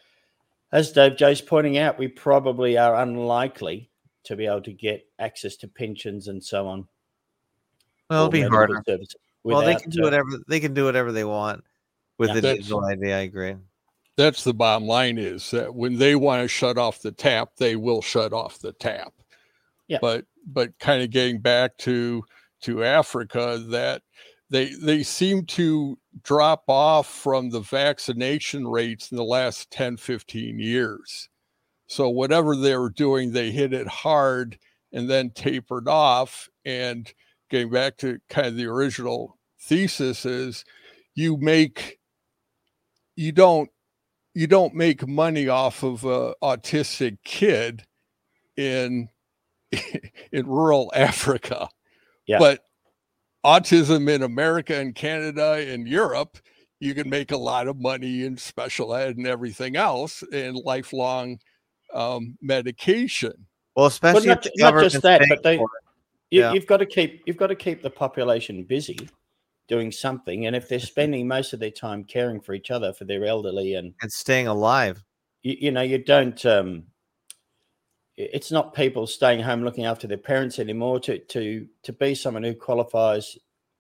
as Dave J's pointing out, we probably are unlikely to be able to get access to pensions and so on. Well, it'll be harder. Well, they can do uh, whatever they can do whatever they want. With Yeah. the That's- digital I D, I agree. That's the bottom line, is that when they want to shut off the tap, they will shut off the tap. Yeah. But but kind of getting back to to Africa, that they they seem to drop off from the vaccination rates in the last ten, fifteen years. So whatever they were doing, they hit it hard and then tapered off. And getting back to kind of the original thesis is you make you don't you don't make money off of a autistic kid in in rural Africa. Yeah. But autism in America and Canada and Europe, you can make a lot of money in special ed and everything else, and lifelong um, medication. Well, especially well, not, not just that, but they, you, yeah. you've got to keep you've got to keep the population busy, doing something. And if they're spending most of their time caring for each other, for their elderly, and and staying alive, you, you know, you don't. Um, it's not people staying home looking after their parents anymore. To to to be someone who qualifies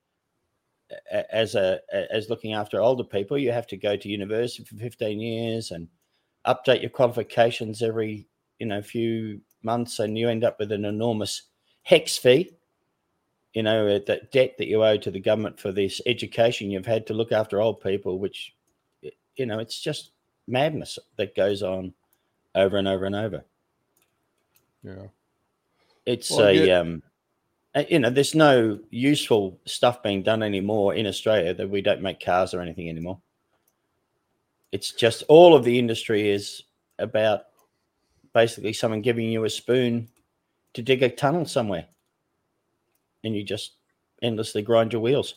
as a as looking after older people, you have to go to university for fifteen years and update your qualifications every you know few months, and you end up with an enormous HECS fee. You know, that debt that you owe to the government for this education you've had to look after old people, which, you know, it's just madness that goes on over and over and over. Yeah. It's well, a, yeah. um, you know, there's no useful stuff being done anymore in Australia, that we don't make cars or anything anymore. It's just all of the industry is about basically someone giving you a spoon to dig a tunnel somewhere, and you just endlessly grind your wheels.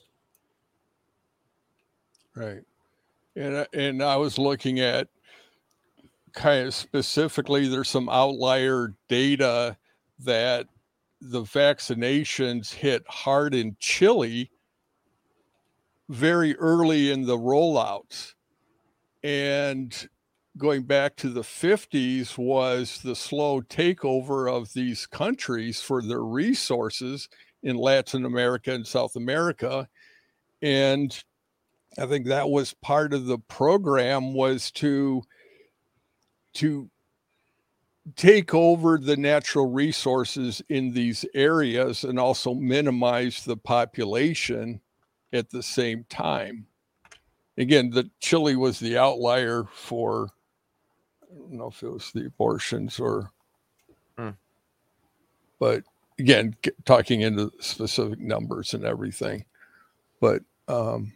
Right. And, and I was looking at kind of specifically, there's some outlier data that the vaccinations hit hard in Chile very early in the rollouts. And going back to the fifties was the slow takeover of these countries for their resources in Latin America and South America. And I think that was part of the program, was to, to take over the natural resources in these areas and also minimize the population at the same time. Again, the Chile was the outlier for, I don't know if it was the abortions or, hmm. but again, talking into specific numbers and everything, but um,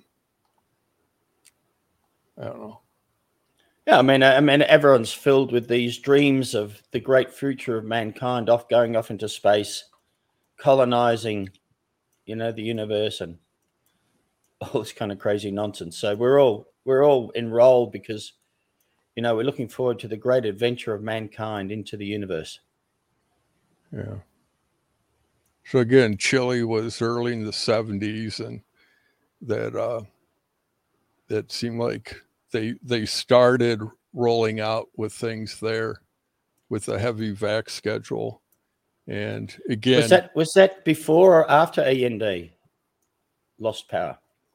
I don't know. Yeah, I mean, I mean, everyone's filled with these dreams of the great future of mankind, off going off into space, colonizing, you know, the universe, and all this kind of crazy nonsense. So we're all we're all enrolled because, you know, we're looking forward to the great adventure of mankind into the universe. Yeah. So again, Chile was early in the seventies, and that uh, that seemed like they they started rolling out with things there with a heavy vax schedule. And again, was that was that before or after Allende lost power?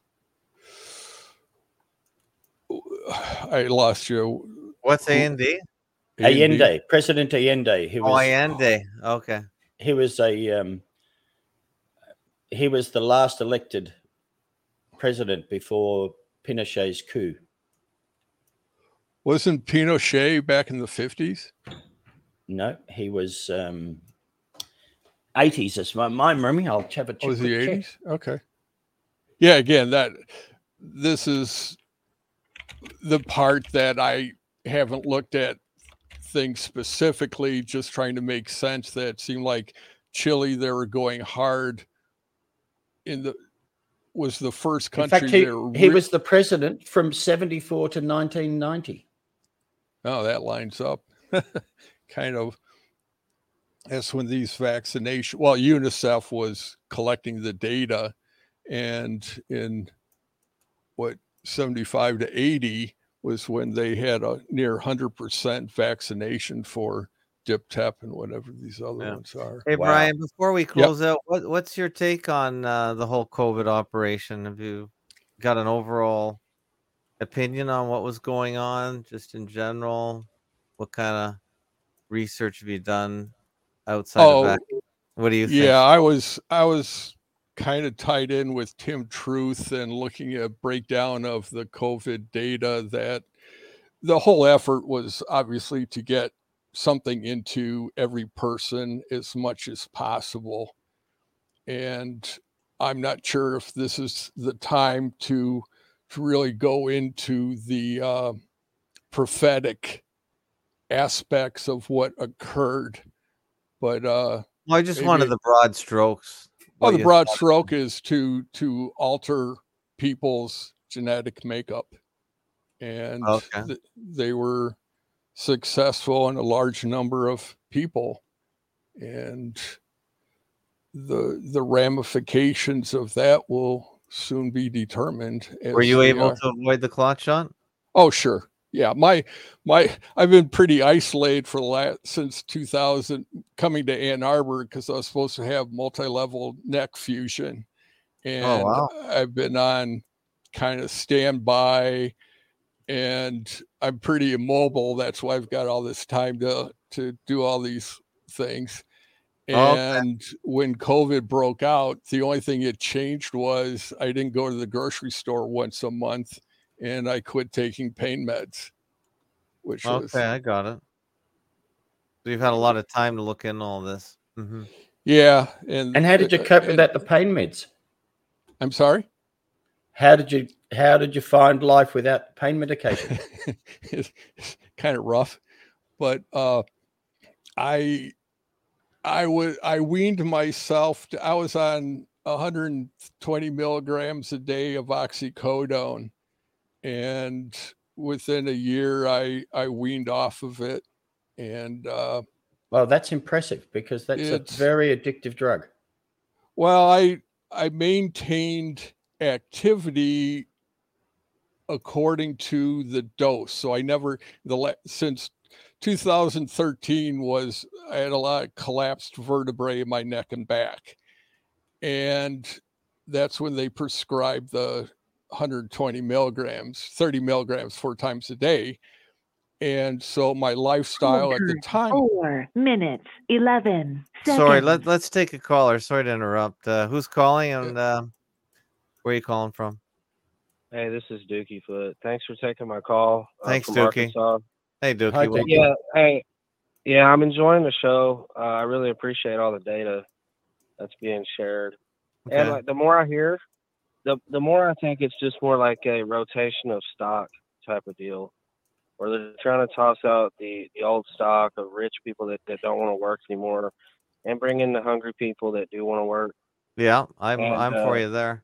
I lost you. What's Allende? Allende, President Allende. He was, oh, Allende. Okay. He was a um, he was the last elected president before Pinochet's coup. Wasn't Pinochet back in the fifties? No, he was um, eighties. That's my, my memory. I'll have a check. Oh, was the eighties? Okay. Yeah, again, that this is the part that I haven't looked at things specifically, just trying to make sense. That it seemed like Chile, they were going hard in the, was the first country. In fact, he, re- he was the president from seventy-four to nineteen ninety. Oh, that lines up. Kind of. That's when these vaccination, well, UNICEF was collecting the data, and in what, seventy-five to eighty was when they had a near one hundred percent vaccination for Dip-Tep and whatever these other yeah. ones are. Hey, wow. Brian, before we close yep. out, what, what's your take on uh, the whole COVID operation? Have you got an overall opinion on what was going on, just in general? What kind of research have you done outside oh, of that? What do you think? Yeah, I was I was kind of tied in with Tim Truth and looking at breakdown of the COVID data. That the whole effort was obviously to get something into every person as much as possible. And I'm not sure if this is the time to to really go into the uh, prophetic aspects of what occurred. But uh, well, I just maybe, wanted the broad strokes. Oh, the broad stroke is to to alter people's genetic makeup, and okay. th- they were successful in a large number of people, and the the ramifications of that will soon be determined. Were you able are. to avoid the clot shot? Oh, sure. Yeah, my my I've been pretty isolated for the last since two thousand, coming to Ann Arbor because I was supposed to have multi-level neck fusion, and oh, wow. I've been on kind of standby, and I'm pretty immobile. That's why I've got all this time to to do all these things. And okay. when COVID broke out, the only thing it changed was I didn't go to the grocery store once a month. And I quit taking pain meds, which okay, was... I got it. So you've had a lot of time to look in all this. Mm-hmm. Yeah, and and how did you cope uh, without the pain meds? I'm sorry. How did you how did you find life without pain medication? It's kind of rough, but uh, I I was I weaned myself. To, I was on one hundred twenty milligrams a day of oxycodone. And within a year, I, I weaned off of it. And uh, well, that's impressive because that's a very addictive drug. Well, I I maintained activity according to the dose. So I never the since two thousand thirteen was I had a lot of collapsed vertebrae in my neck and back, and that's when they prescribed the one hundred twenty milligrams, thirty milligrams, four times a day. And so my lifestyle at the time. Four minutes, eleven seconds. Sorry, let, let's take a caller. Sorry to interrupt. Uh, who's calling and uh, where are you calling from? Hey, this is Dookie Foot. Thanks for taking my call. Thanks, uh, Dookie. Arkansas. Hey, Dookie. Hi, Dookie. Yeah, hey, yeah, I'm enjoying the show. Uh, I really appreciate all the data that's being shared. Okay. And like the more I hear, The the more I think it's just more like a rotation of stock type of deal, where they're trying to toss out the, the old stock of rich people that, that don't want to work anymore, and bring in the hungry people that do want to work. Yeah, I'm and, I'm uh, for you there.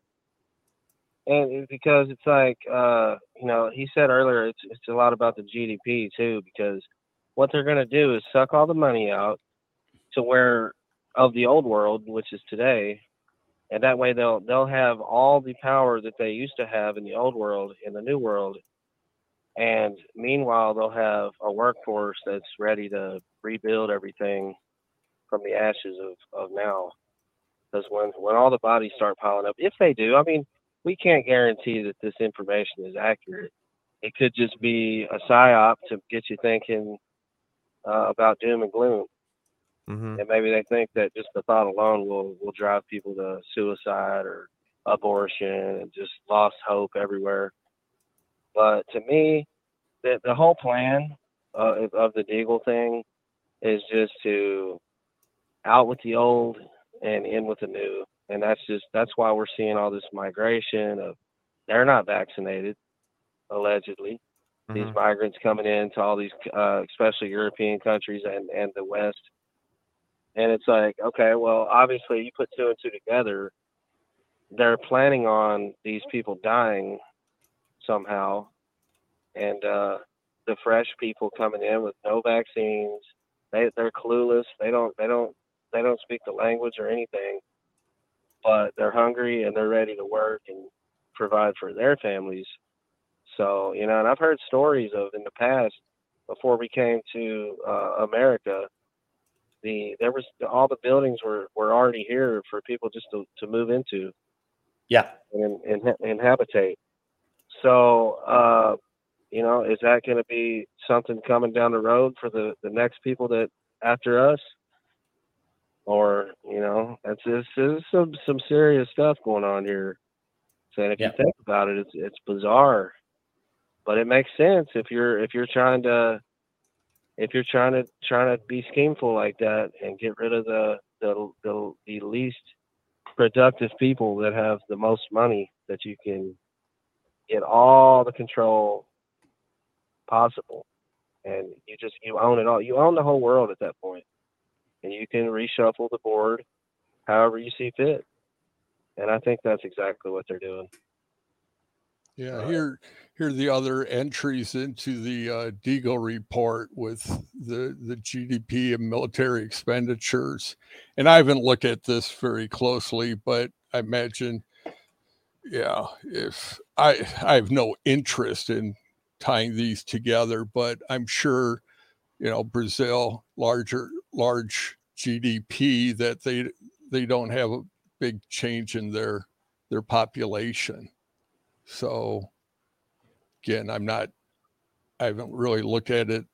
And because it's like uh, you know, he said earlier, it's it's a lot about the G D P too, because what they're going to do is suck all the money out to where of the old world, which is today. And that way they'll they'll have all the power that they used to have in the old world in the new world. And meanwhile, they'll have a workforce that's ready to rebuild everything from the ashes of, of now. Because when, when all the bodies start piling up, if they do, I mean, we can't guarantee that this information is accurate. It could just be a psyop to get you thinking uh, about doom and gloom. Mm-hmm. And maybe they think that just the thought alone will, will drive people to suicide or abortion and just lost hope everywhere. But to me, the, the whole plan uh, of the Deagle thing is just to out with the old and in with the new. And that's just, that's why we're seeing all this migration of, they're not vaccinated, allegedly. Mm-hmm. These migrants coming into all these, uh, especially European countries and, and the West. And it's like, okay, well, obviously you put two and two together. They're planning on these people dying somehow. And uh, the fresh people coming in with no vaccines, they, they're clueless. They don't, they don't, they don't speak the language or anything, but they're hungry and they're ready to work and provide for their families. So, you know, and I've heard stories of in the past, before we came to uh, America, The there was all the buildings were, were already here for people just to, to move into, yeah, and and, and habitate. So uh, you know, is that going to be something coming down the road for the, the next people that after us, or you know, it's it's, it's some some serious stuff going on here. So if yeah. you think about it, it's it's bizarre, but it makes sense if you're if you're trying to. If you're trying to trying to be schemeful like that and get rid of the, the the the least productive people that have the most money that you can get all the control possible. And you just, you own it all. You own the whole world at that point. And you can reshuffle the board however you see fit. And I think that's exactly what they're doing. Yeah, uh, here, here are the other entries into the uh, Deagle report with the, the G D P and military expenditures. And I haven't looked at this very closely, but I imagine, yeah, if I, I have no interest in tying these together, but I'm sure, you know, Brazil, larger, large G D P, that they, they don't have a big change in their, their population. So again, I'm not, I haven't really looked at it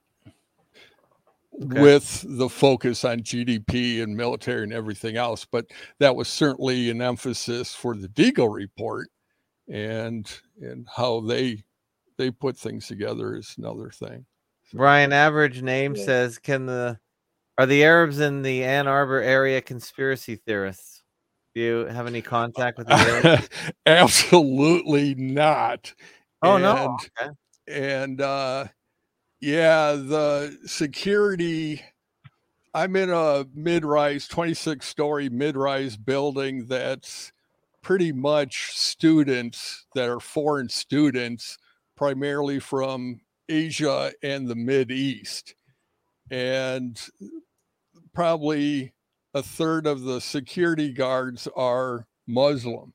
okay. with the focus on G D P and military and everything else, but that was certainly an emphasis for the Deagle report, and, and how they, they put things together is another thing. So, Brian, average name yeah. says, can the, are the Arabs in the Ann Arbor area conspiracy theorists? Do you have any contact with the Arabs? Absolutely not. Oh, and, no. Okay. And, uh, yeah, the security, I'm in a mid-rise, twenty-six story mid-rise building that's pretty much students that are foreign students, primarily from Asia and the Mid-East. And probably a third of the security guards are Muslim.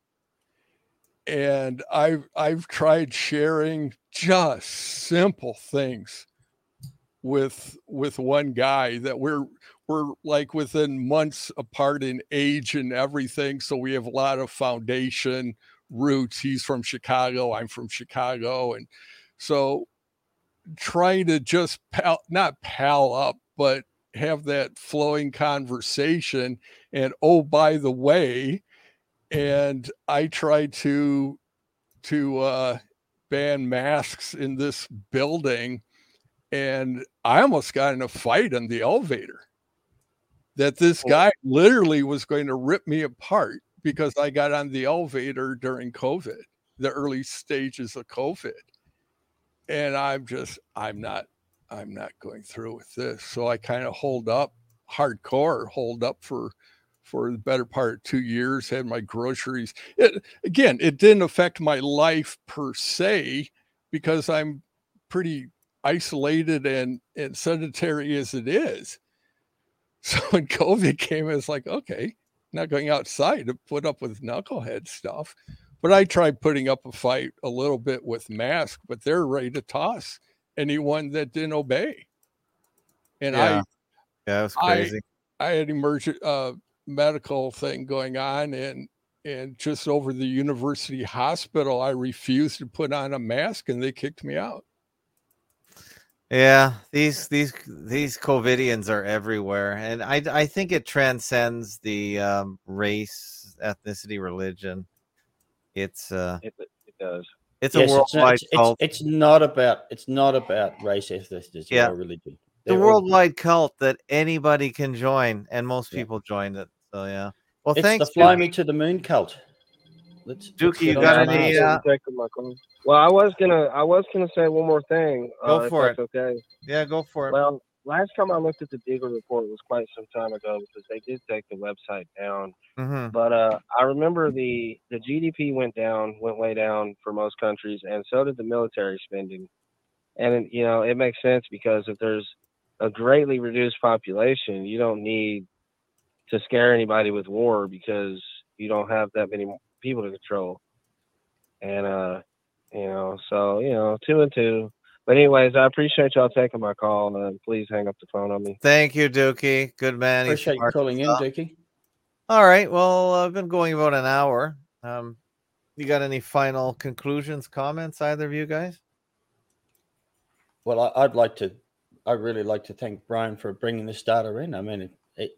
And I've, I've tried sharing just simple things with, with one guy that we're, we're like within months apart in age and everything. So we have a lot of foundation roots. He's from Chicago. I'm from Chicago. And so trying to just pal, not pal up, but have that flowing conversation. And, oh, by the way, and I tried to, to, uh, ban masks in this building, and I almost got in a fight on the elevator that this guy literally was going to rip me apart because I got on the elevator during COVID, the early stages of COVID. And I'm just, I'm not, I'm not going through with this. So I kind of hold up hardcore, hold up for, for the better part of two years, had my groceries. It, again, it didn't affect my life per se because I'm pretty isolated and, and sedentary as it is. So when COVID came, it's like, okay, not going outside to put up with knucklehead stuff. But I tried putting up a fight a little bit with masks, but they're ready to toss anyone that didn't obey. And yeah. I, yeah, that's crazy. I, I had emergent uh, medical thing going on, and and just over the university hospital, I refused to put on a mask, and they kicked me out. Yeah, these these these COVIDians are everywhere, and I I think it transcends the um, race, ethnicity, religion. It's uh, it, it does. It's yes, a worldwide it's, cult. It's, it's not about it's not about race, ethnicity, yeah. or religion. They're the worldwide all... cult that anybody can join, and most people yeah. joined it. So yeah. Well, it's thanks. the Fly Dookie. Me to the Moon cult. Let's, Dookie, let's you got any? Uh... Well, I was gonna I was gonna say one more thing. Go uh, for it. Okay. Yeah, go for it. Well, last time I looked at the Deagle report was quite some time ago because they did take the website down. Mm-hmm. But uh, I remember the, the G D P went down, went way down for most countries, and so did the military spending. And, you know, it makes sense because if there's a greatly reduced population, you don't need to scare anybody with war because you don't have that many people to control. And, uh, you know, so, you know, two and two. But anyways, I appreciate y'all taking my call, and uh, please hang up the phone on me. Thank you, Dookie. Good man. Appreciate you calling in, Dookie. All right. Well, I've been going about an hour. Um, you got any final conclusions, comments, either of you guys? Well, I, I'd like to, I'd really like to thank Brian for bringing this data in. I mean, it, it,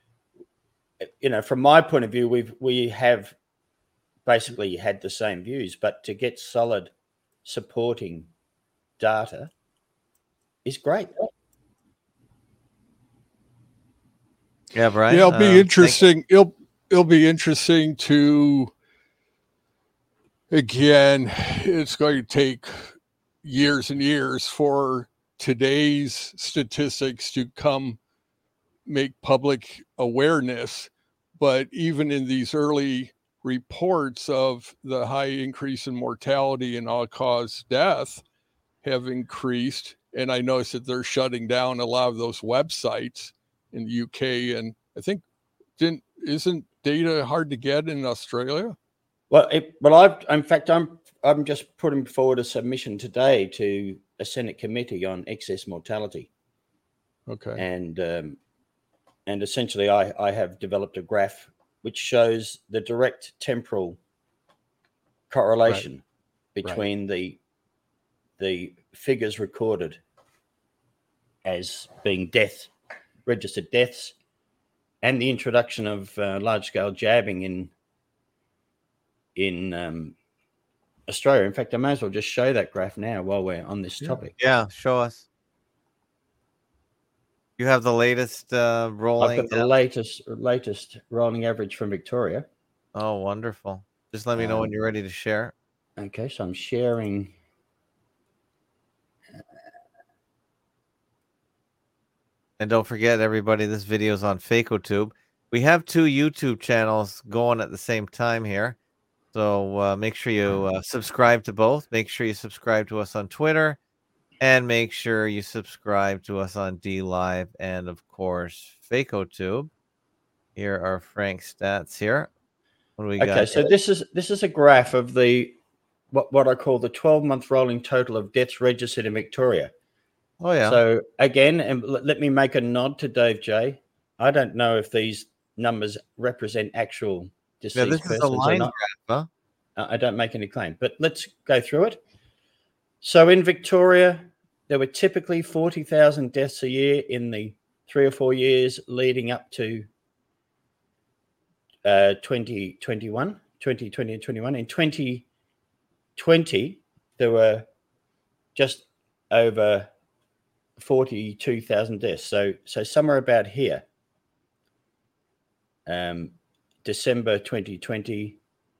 it, you know, from my point of view, we've, we have basically had the same views, but to get solid supporting data is great. Yeah, Brian. Yeah, it'll be uh, interesting. It'll it'll be interesting to again. It's going to take years and years for today's statistics to come make public awareness. But even in these early reports of the high increase in mortality and all-cause death have increased, and I noticed that they're shutting down a lot of those websites in the U K, and I think didn't isn't data hard to get in Australia? Well, it, well, I've in fact I'm I'm just putting forward a submission today to a Senate committee on excess mortality. Okay, and um, and essentially, I I have developed a graph which shows the direct temporal correlation right. between right. the the figures recorded as being death, registered deaths, and the introduction of uh, large-scale jabbing in in um, Australia. In fact, I may as well just show that graph now while we're on this yeah. topic. Yeah, show us. You have the latest uh, rolling. I've got the latest latest rolling average from Victoria. Oh, wonderful! Just let me know um, when you're ready to share. Okay, so I'm sharing. And don't forget, everybody, this video is on FacoTube. We have two YouTube channels going at the same time here. So uh, make sure you uh, subscribe to both. Make sure you subscribe to us on Twitter. And make sure you subscribe to us on D Live and, of course, FacoTube. Here are Frank's stats here. What do we okay, got? Okay, so this is this is a graph of the what, what I call the twelve-month rolling total of deaths registered in Victoria. Oh, yeah. So, again, and l- let me make a nod to Dave J. I don't know if these numbers represent actual deceased yeah, this persons is a line or not. graph, huh? I don't make any claim, but let's go through it. So in Victoria, there were typically forty thousand deaths a year in the three or four years leading up to uh, twenty twenty-one, twenty twenty and twenty-one. In twenty twenty, there were just over forty-two thousand deaths. So, so somewhere about here, um, December twenty twenty,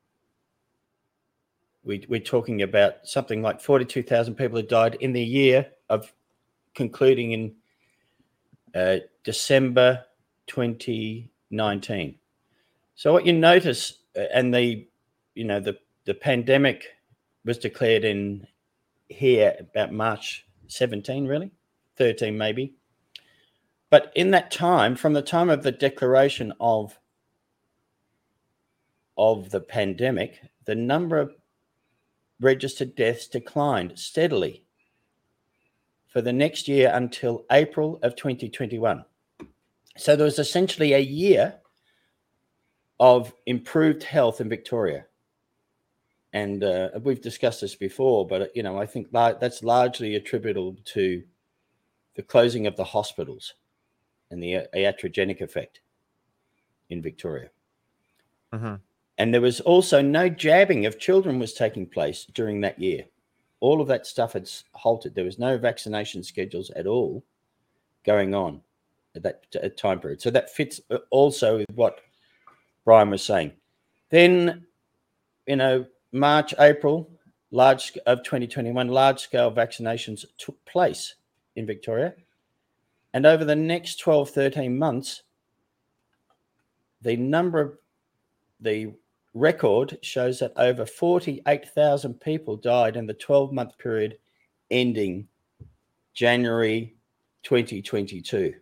we, we're talking about something like forty-two thousand people had died in the year of concluding in uh, December twenty nineteen. So what you notice, and the, you know, the, the pandemic was declared in here about March seventeenth, really, thirteen maybe. But in that time, from the time of the declaration of, of the pandemic, the number of registered deaths declined steadily for the next year until April of twenty twenty-one. So there was essentially a year of improved health in Victoria. And uh, we've discussed this before, but, you know, I think that's largely attributable to the closing of the hospitals and the iatrogenic effect in Victoria. Mm-hmm. And there was also no jabbing of children was taking place during that year. All of that stuff had halted. There was no vaccination schedules at all going on at that time period. So that fits also with what Brian was saying. Then, you know, March, April, large of twenty twenty-one, large-scale vaccinations took place in Victoria. And over the next twelve, thirteen months, the number of the record shows that over forty-eight thousand people died in the twelve-month period ending January twenty twenty-two.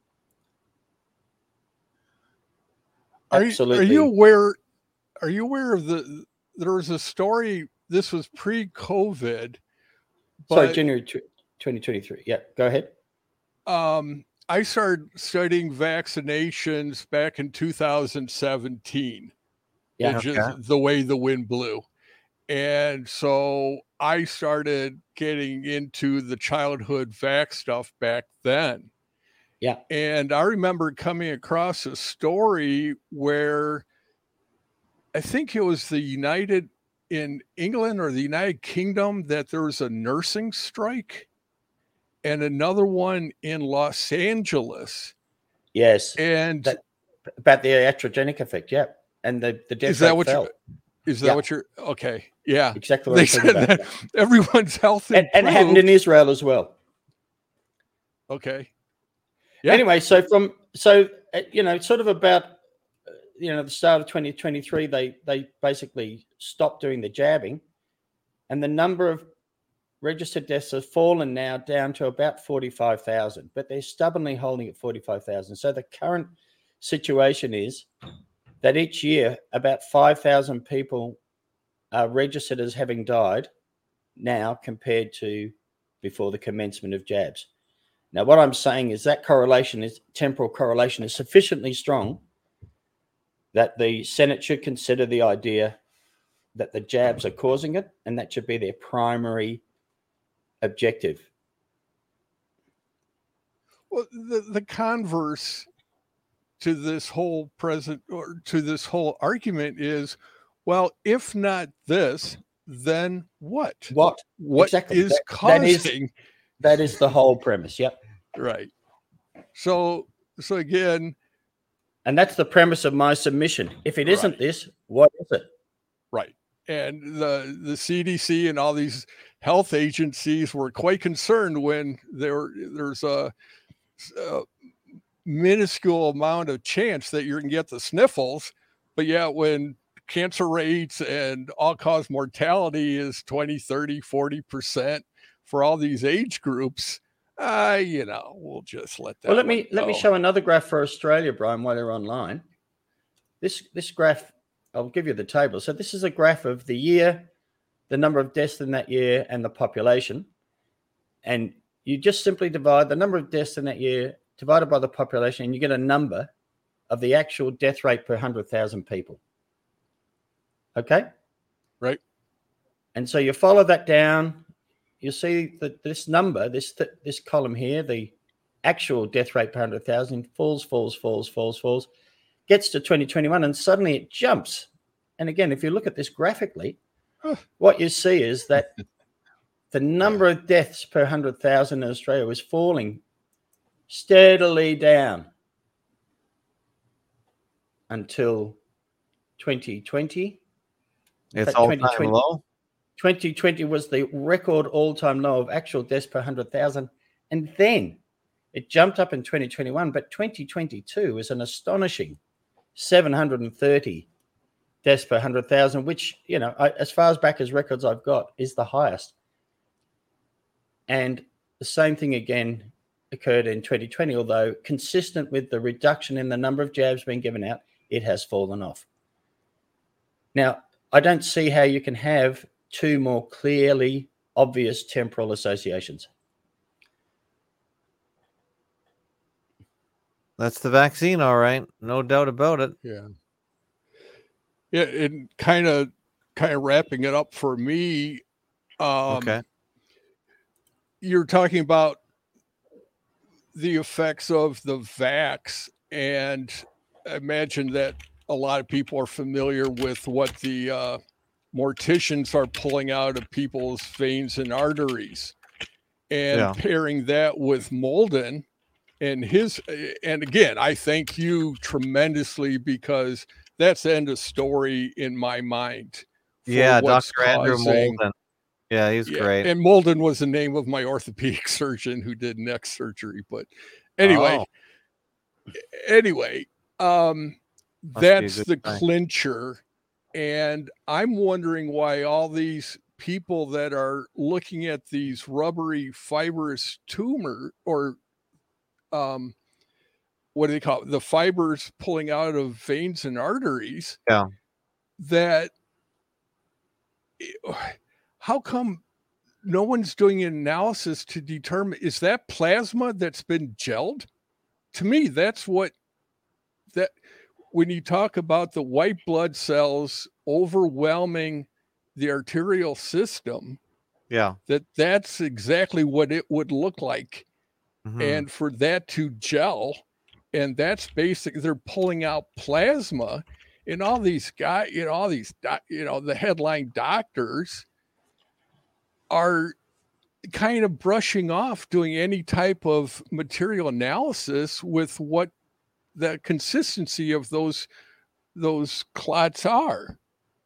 Absolutely. Are, are you aware? Are you aware of the? There was a story. This was pre-COVID. But, Sorry, January twenty twenty-three. Yeah, go ahead. Um, I started studying vaccinations back in two thousand seventeen. Yeah, which okay. is the way the wind blew. And so I started getting into the childhood vac stuff back then. Yeah. And I remember coming across a story where I think it was the United in England or the United Kingdom that there was a nursing strike, and another one in Los Angeles. Yes. And that, about the iatrogenic effect. Yeah. And the, the death is that rate what fell. you Is that yeah. what you're okay? Yeah, exactly what they I'm said talking about. that everyone's health And, and it happened in Israel as well. Okay. Yeah. Anyway, so from so uh, you know, sort of about uh, you know the start of twenty twenty-three, they they basically stopped doing the jabbing, and the number of registered deaths have fallen now down to about forty-five thousand, but they're stubbornly holding at forty-five thousand. So the current situation is that each year about five thousand people are registered as having died now compared to before the commencement of jabs. Now, what I'm saying is that correlation is temporal correlation is sufficiently strong that the Senate should consider the idea that the jabs are causing it, and that should be their primary objective. Well, the, the converse to this whole present or to this whole argument is, well, if not this, then what? What? What exactly. is that, causing? That is, that is the whole premise. Yep. Right. So, so again, and that's the premise of my submission. If it isn't right. this, what is it? Right. And the the C D C and all these health agencies were quite concerned when there there's a, a minuscule amount of chance that you're going to get the sniffles, but yeah, when cancer rates and all-cause mortality is twenty, thirty, forty percent for all these age groups, uh, you know, we'll just let that. Well, let me go. let me show another graph for Australia, Brian, while you're online. This this graph, I'll give you the table. So this is a graph of the year, the number of deaths in that year, and the population. And you just simply divide the number of deaths in that year divided by the population, and you get a number of the actual death rate per one hundred thousand people. Okay? Right. And so you follow that down. You see that this number, this th- this column here, the actual death rate per one hundred thousand falls, falls, falls, falls, falls, gets to twenty twenty-one, and suddenly it jumps. And again, if you look at this graphically, huh. what you see is that the number of deaths per one hundred thousand in Australia was falling steadily down until twenty twenty. It's all-time low? twenty twenty was the record all-time low of actual deaths per one hundred thousand. And then it jumped up in twenty twenty-one, but twenty twenty-two is an astonishing seven hundred thirty deaths per one hundred thousand, which, you know, I, as far as back as records I've got, is the highest. And the same thing again occurred in twenty twenty, although consistent with the reduction in the number of jabs being given out, it has fallen off. Now, I don't see how you can have two more clearly obvious temporal associations. That's the vaccine, all right. No doubt about it. Yeah. Yeah, and kind of kind of wrapping it up for me. Um, okay. You're talking about the effects of the vax, and I imagine that a lot of people are familiar with what the uh, morticians are pulling out of people's veins and arteries, and yeah. pairing that with Molden and his, and again, I thank you tremendously because that's the end of story in my mind. Yeah, Doctor Andrew Molden. Yeah, he's yeah. great. And Molden was the name of my orthopedic surgeon who did neck surgery. But anyway, oh. anyway, um, Must that's the guy. clincher. And I'm wondering why all these people that are looking at these rubbery fibrous tumor or um, what do they call it? The fibers pulling out of veins and arteries. Yeah. That how come no one's doing an analysis to determine, is that plasma that's been gelled? To me, that's what that when you talk about the white blood cells overwhelming the arterial system, yeah, that that's exactly what it would look like. Mm-hmm. And for that to gel, and that's basic, they're pulling out plasma, and all these guys, you know, all these, you know, the headline doctors are kind of brushing off doing any type of material analysis with what the consistency of those those clots are.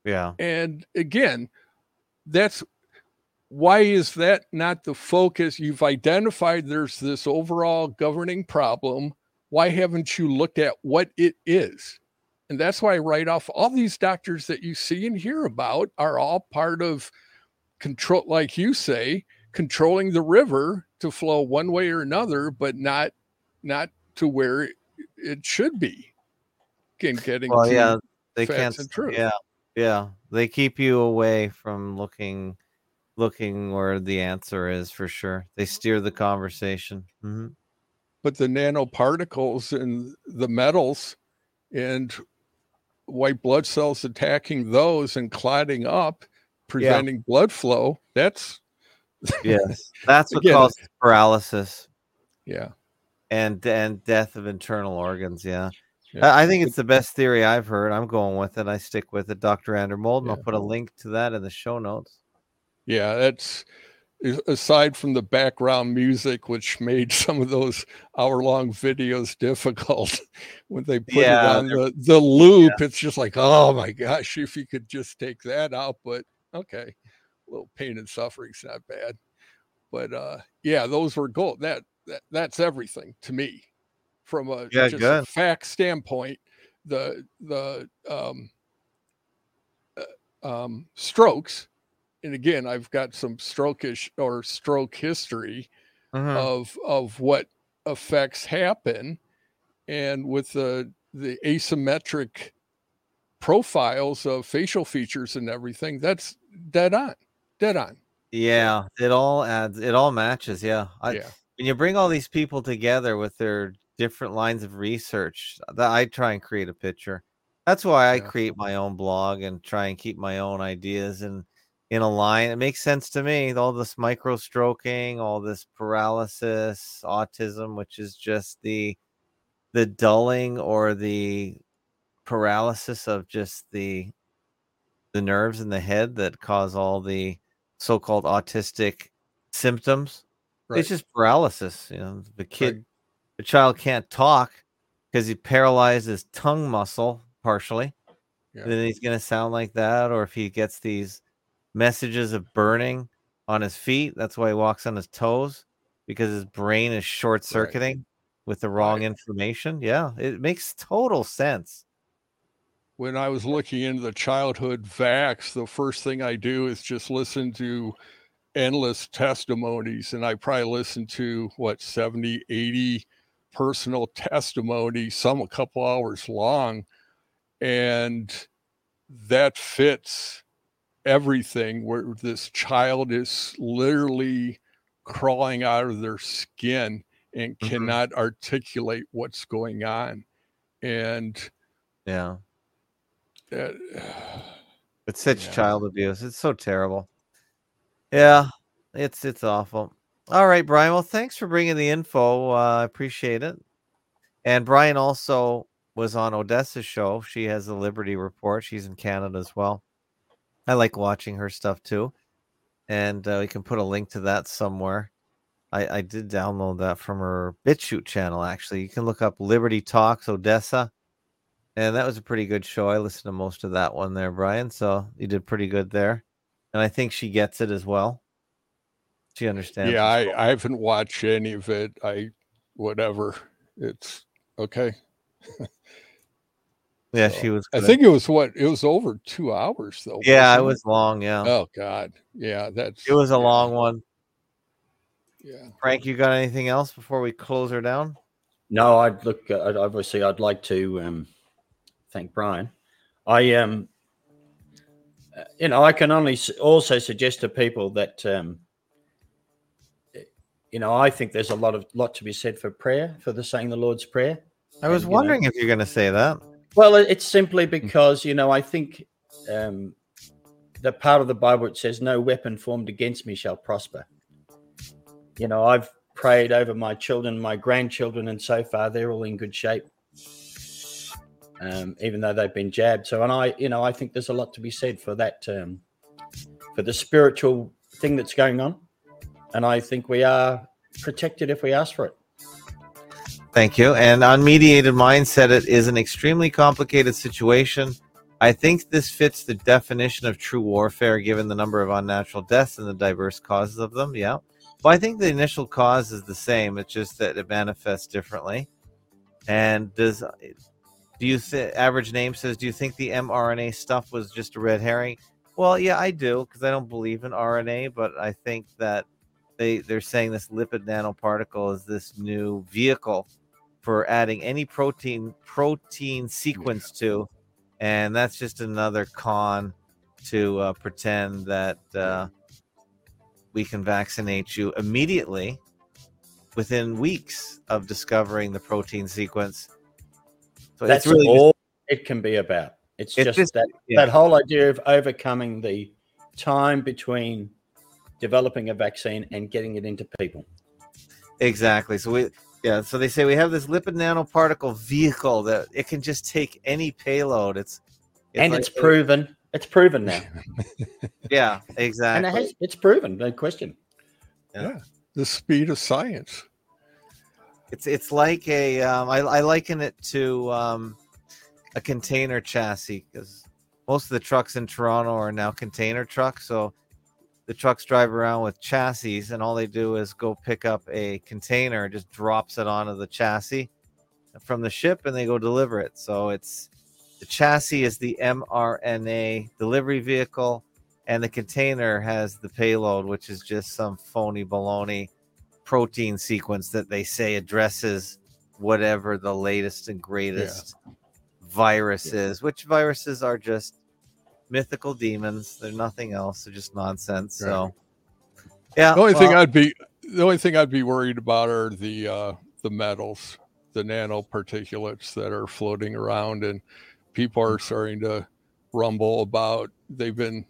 Yeah. And again, that's why is that not the focus? You've identified there's this overall governing problem. Why haven't you looked at what it is? And that's why I write off all these doctors that you see and hear about are all part of control, like you say, controlling the river to flow one way or another, but not not to where it, it should be. Again, getting well, to yeah, they facts can't. and truth. Yeah, yeah, they keep you away from looking, looking where the answer is for sure. They steer the conversation. Mm-hmm. But the nanoparticles and the metals and white blood cells attacking those and clotting up, preventing yeah. blood flow. That's yes, that's what again, causes paralysis. Yeah, and and death of internal organs. Yeah. yeah, I think it's the best theory I've heard. I'm going with it. I stick with it. Doctor Andrew Molden. Yeah. I'll put a link to that in the show notes. Yeah, that's aside from the background music, which made some of those hour-long videos difficult when they put yeah, it on the, the loop. Yeah. It's just like, oh my gosh, if you could just take that out. But okay, a little pain and suffering's not bad. But uh, yeah, those were gold. That, that that's everything to me from a yeah, just good. a fact standpoint. The the um, uh, um, strokes. And again, I've got some strokish or stroke history uh-huh. of of what effects happen, and with the the asymmetric profiles of facial features and everything, that's dead on, dead on. Yeah, it all adds, it all matches. Yeah, I, yeah. When you bring all these people together with their different lines of research, that I try and create a picture. That's why I yeah. create my own blog and try and keep my own ideas and. in a line. It makes sense to me. All this micro stroking, all this paralysis, autism, which is just the the dulling or the paralysis of just the the nerves in the head that cause all the so-called autistic symptoms. Right. It's just paralysis. You know, the kid, right. the child can't talk because he paralyzed his tongue muscle partially. Yeah. Then he's going to sound like that, or if he gets these messages of burning on his feet, that's why he walks on his toes, because his brain is short-circuiting right. with the wrong right. information. Yeah, it makes total sense. When I was looking into the childhood vax, the first thing I do is just listen to endless testimonies, and I probably listened to what seventy, eighty personal testimonies, some a couple hours long, and that fits everything, where this child is literally crawling out of their skin and mm-hmm. cannot articulate what's going on. And yeah, uh, it's such yeah. child abuse. It's so terrible. Yeah, it's it's awful. All right, Brian. Well, thanks for bringing the info. I uh, appreciate it. And Brian also was on Odessa's show. She has the Liberty Report. She's in Canada as well. I like watching her stuff too, and uh, we can put a link to that somewhere. I, I did download that from her BitChute channel, actually. You can look up Liberty Talks Odessa, and that was a pretty good show. I listened to most of that one there, Brian, so you did pretty good there. And I think she gets it as well. She understands. Yeah, I, I haven't watched any of it. I, whatever. It's okay. Yeah, so, she was good. I think it was what it was over two hours though. Yeah, it was long. Yeah. Oh God. Yeah, that's it was a yeah. long one. Yeah. Frank, you got anything else before we close her down? No, I'd look. Uh, obviously, I'd like to um, thank Brian. I um, you know, I can only also suggest to people that um, you know, I think there's a lot of lot to be said for prayer, for the saying the Lord's Prayer. I was and, wondering know, if you're going to say that. Well, it's simply because, you know, I think um, the part of the Bible it says, no weapon formed against me shall prosper. You know, I've prayed over my children, my grandchildren, and so far they're all in good shape, um, even though they've been jabbed. So, and I, you know, I think there's a lot to be said for that, um, for the spiritual thing that's going on. And I think we are protected if we ask for it. Thank you. And Unmediated Mindset, it is an extremely complicated situation. I think this fits the definition of true warfare, given the number of unnatural deaths and the diverse causes of them. Yeah. But I think the initial cause is the same. It's just that it manifests differently. And does do you think, average name says, do you think the mRNA stuff was just a red herring? Well, yeah, I do, because I don't believe in R N A, but I think that they, they're saying this lipid nanoparticle is this new vehicle for adding any protein protein sequence to, and that's just another con to uh, pretend that uh, we can vaccinate you immediately within weeks of discovering the protein sequence. So that's it's really all just, it can be about. It's, it's just, just that, yeah. that whole idea of overcoming the time between developing a vaccine and getting it into people. Exactly. So we, yeah. So they say we have this lipid nanoparticle vehicle that it can just take any payload. It's, it's and like it's proven. It's proven now. Yeah, exactly. And it has, it's proven, no question. Yeah. yeah, the speed of science. It's it's like a um, I, I liken it to um, a container chassis, because most of the trucks in Toronto are now container trucks. So the trucks drive around with chassis, and all they do is go pick up a container, just drops it onto the chassis from the ship, and they go deliver it. So it's the chassis is the mRNA delivery vehicle, and the container has the payload, which is just some phony baloney protein sequence that they say addresses whatever the latest and greatest yeah. virus yeah. is, which viruses are just mythical demons. They're nothing else. They're just nonsense. Right. So yeah. The only well, thing I'd be the only thing I'd be worried about are the uh, the metals, the nanoparticulates that are floating around, and people are starting to rumble about they've been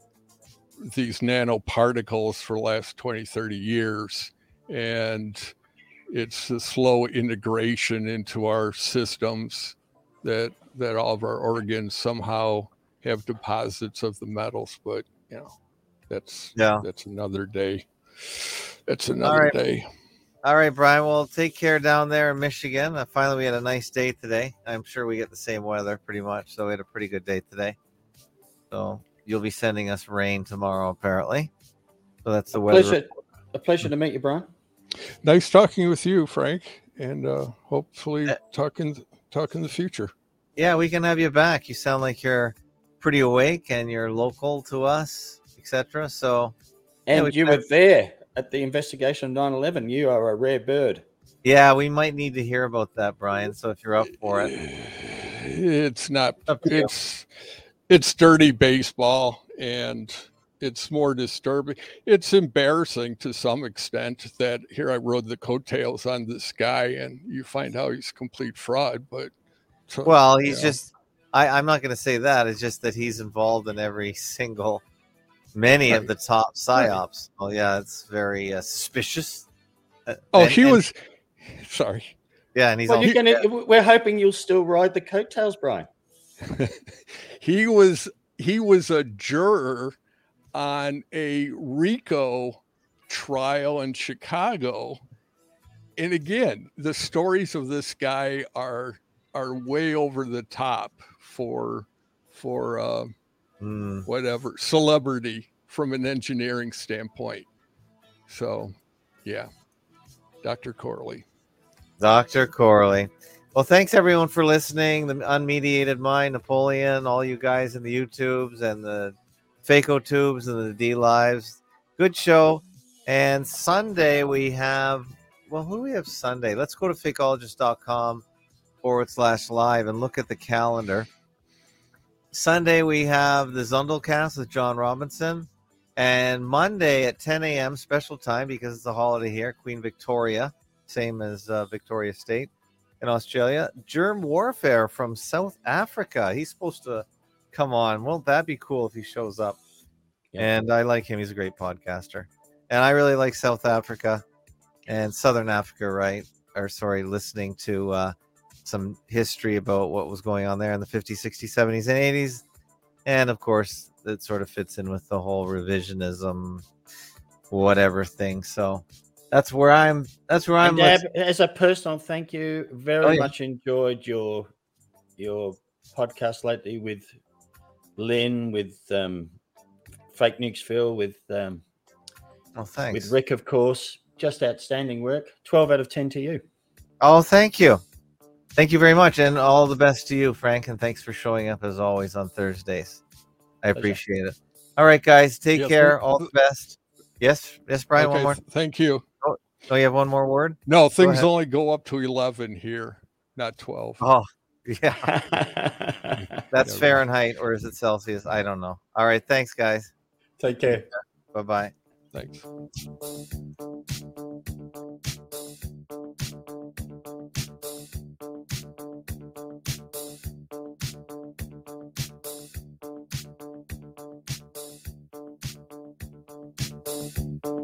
these nanoparticles for the last twenty, thirty years. And it's a slow integration into our systems that that all of our organs somehow have deposits of the metals. But you know, that's yeah, that's another day. That's another all right. day. All right, Brian. Well, take care down there in Michigan. Uh, finally, we had a nice day today. I'm sure we get the same weather pretty much. So we had a pretty good day today. So you'll be sending us rain tomorrow, apparently. So that's the a weather. Pleasure, a pleasure to meet you, Brian. Nice talking with you, Frank, and uh, hopefully talk in, talk in the future. Yeah, we can have you back. You sound like you're pretty awake and you're local to us, et cetera. So, and yeah, you were there at the investigation of nine eleven. You are a rare bird. Yeah, we might need to hear about that, Brian. So if you're up for it, it's not. It's it's dirty baseball, and it's more disturbing. It's embarrassing to some extent that here I rode the coattails on this guy, and you find out he's a complete fraud. But so, well, he's know. just. I, I'm not going to say that. It's just that he's involved in every single, many right. of the top psyops. Right. Well, yeah, it's very uh, suspicious. Uh, oh, and, he and, was. Sorry. Yeah, and he's. Well, all, you're gonna, we're hoping you'll still ride the coattails, Brian. he was. He was a juror on a RICO trial in Chicago. And again, the stories of this guy are are way over the top for for uh, mm. whatever celebrity from an engineering standpoint. So, yeah, Doctor Corley. Doctor Corley. Well, thanks everyone for listening. The Unmediated Mind, Napoleon, all you guys in the YouTubes and the Faco Tubes and the D Lives. Good show. And Sunday we have, well, who do we have Sunday? Let's go to fakeologist.com forward slash live and look at the calendar. Sunday we have the Zundelcast with John Robinson. And Monday at ten a.m. special time, because it's a holiday here, Queen Victoria, same as uh, Victoria State in Australia. Germ Warfare from South Africa. He's supposed to come on. Won't that be cool if he shows up? Yeah. And I like him. He's a great podcaster. And I really like South Africa and Southern Africa, right? Or sorry, listening to uh, some history about what was going on there in the fifties, sixties, seventies, and eighties. And of course, it sort of fits in with the whole revisionism, whatever thing. So that's where I'm. That's where I'm. Dab, as a personal thank you, very oh, yeah. much enjoyed your your podcast lately with Lynn, with um, Fake News Phil, with um, well, thanks. with Rick, of course. Just outstanding work. twelve out of ten to you. Oh, thank you. Thank you very much. And all the best to you, Frank. And thanks for showing up as always on Thursdays. I Pleasure. appreciate it. All right, guys. Take Yeah, care. thank- All the best. Yes. Yes, Brian. Okay, One more. th- thank you. Oh, you have one more word? No, things ahead. only go up to eleven here, not twelve. Oh, yeah. That's Yeah, Fahrenheit, or is it Celsius? I don't know. All right. Thanks, guys. Take care. Bye-bye. Thanks. Thank you.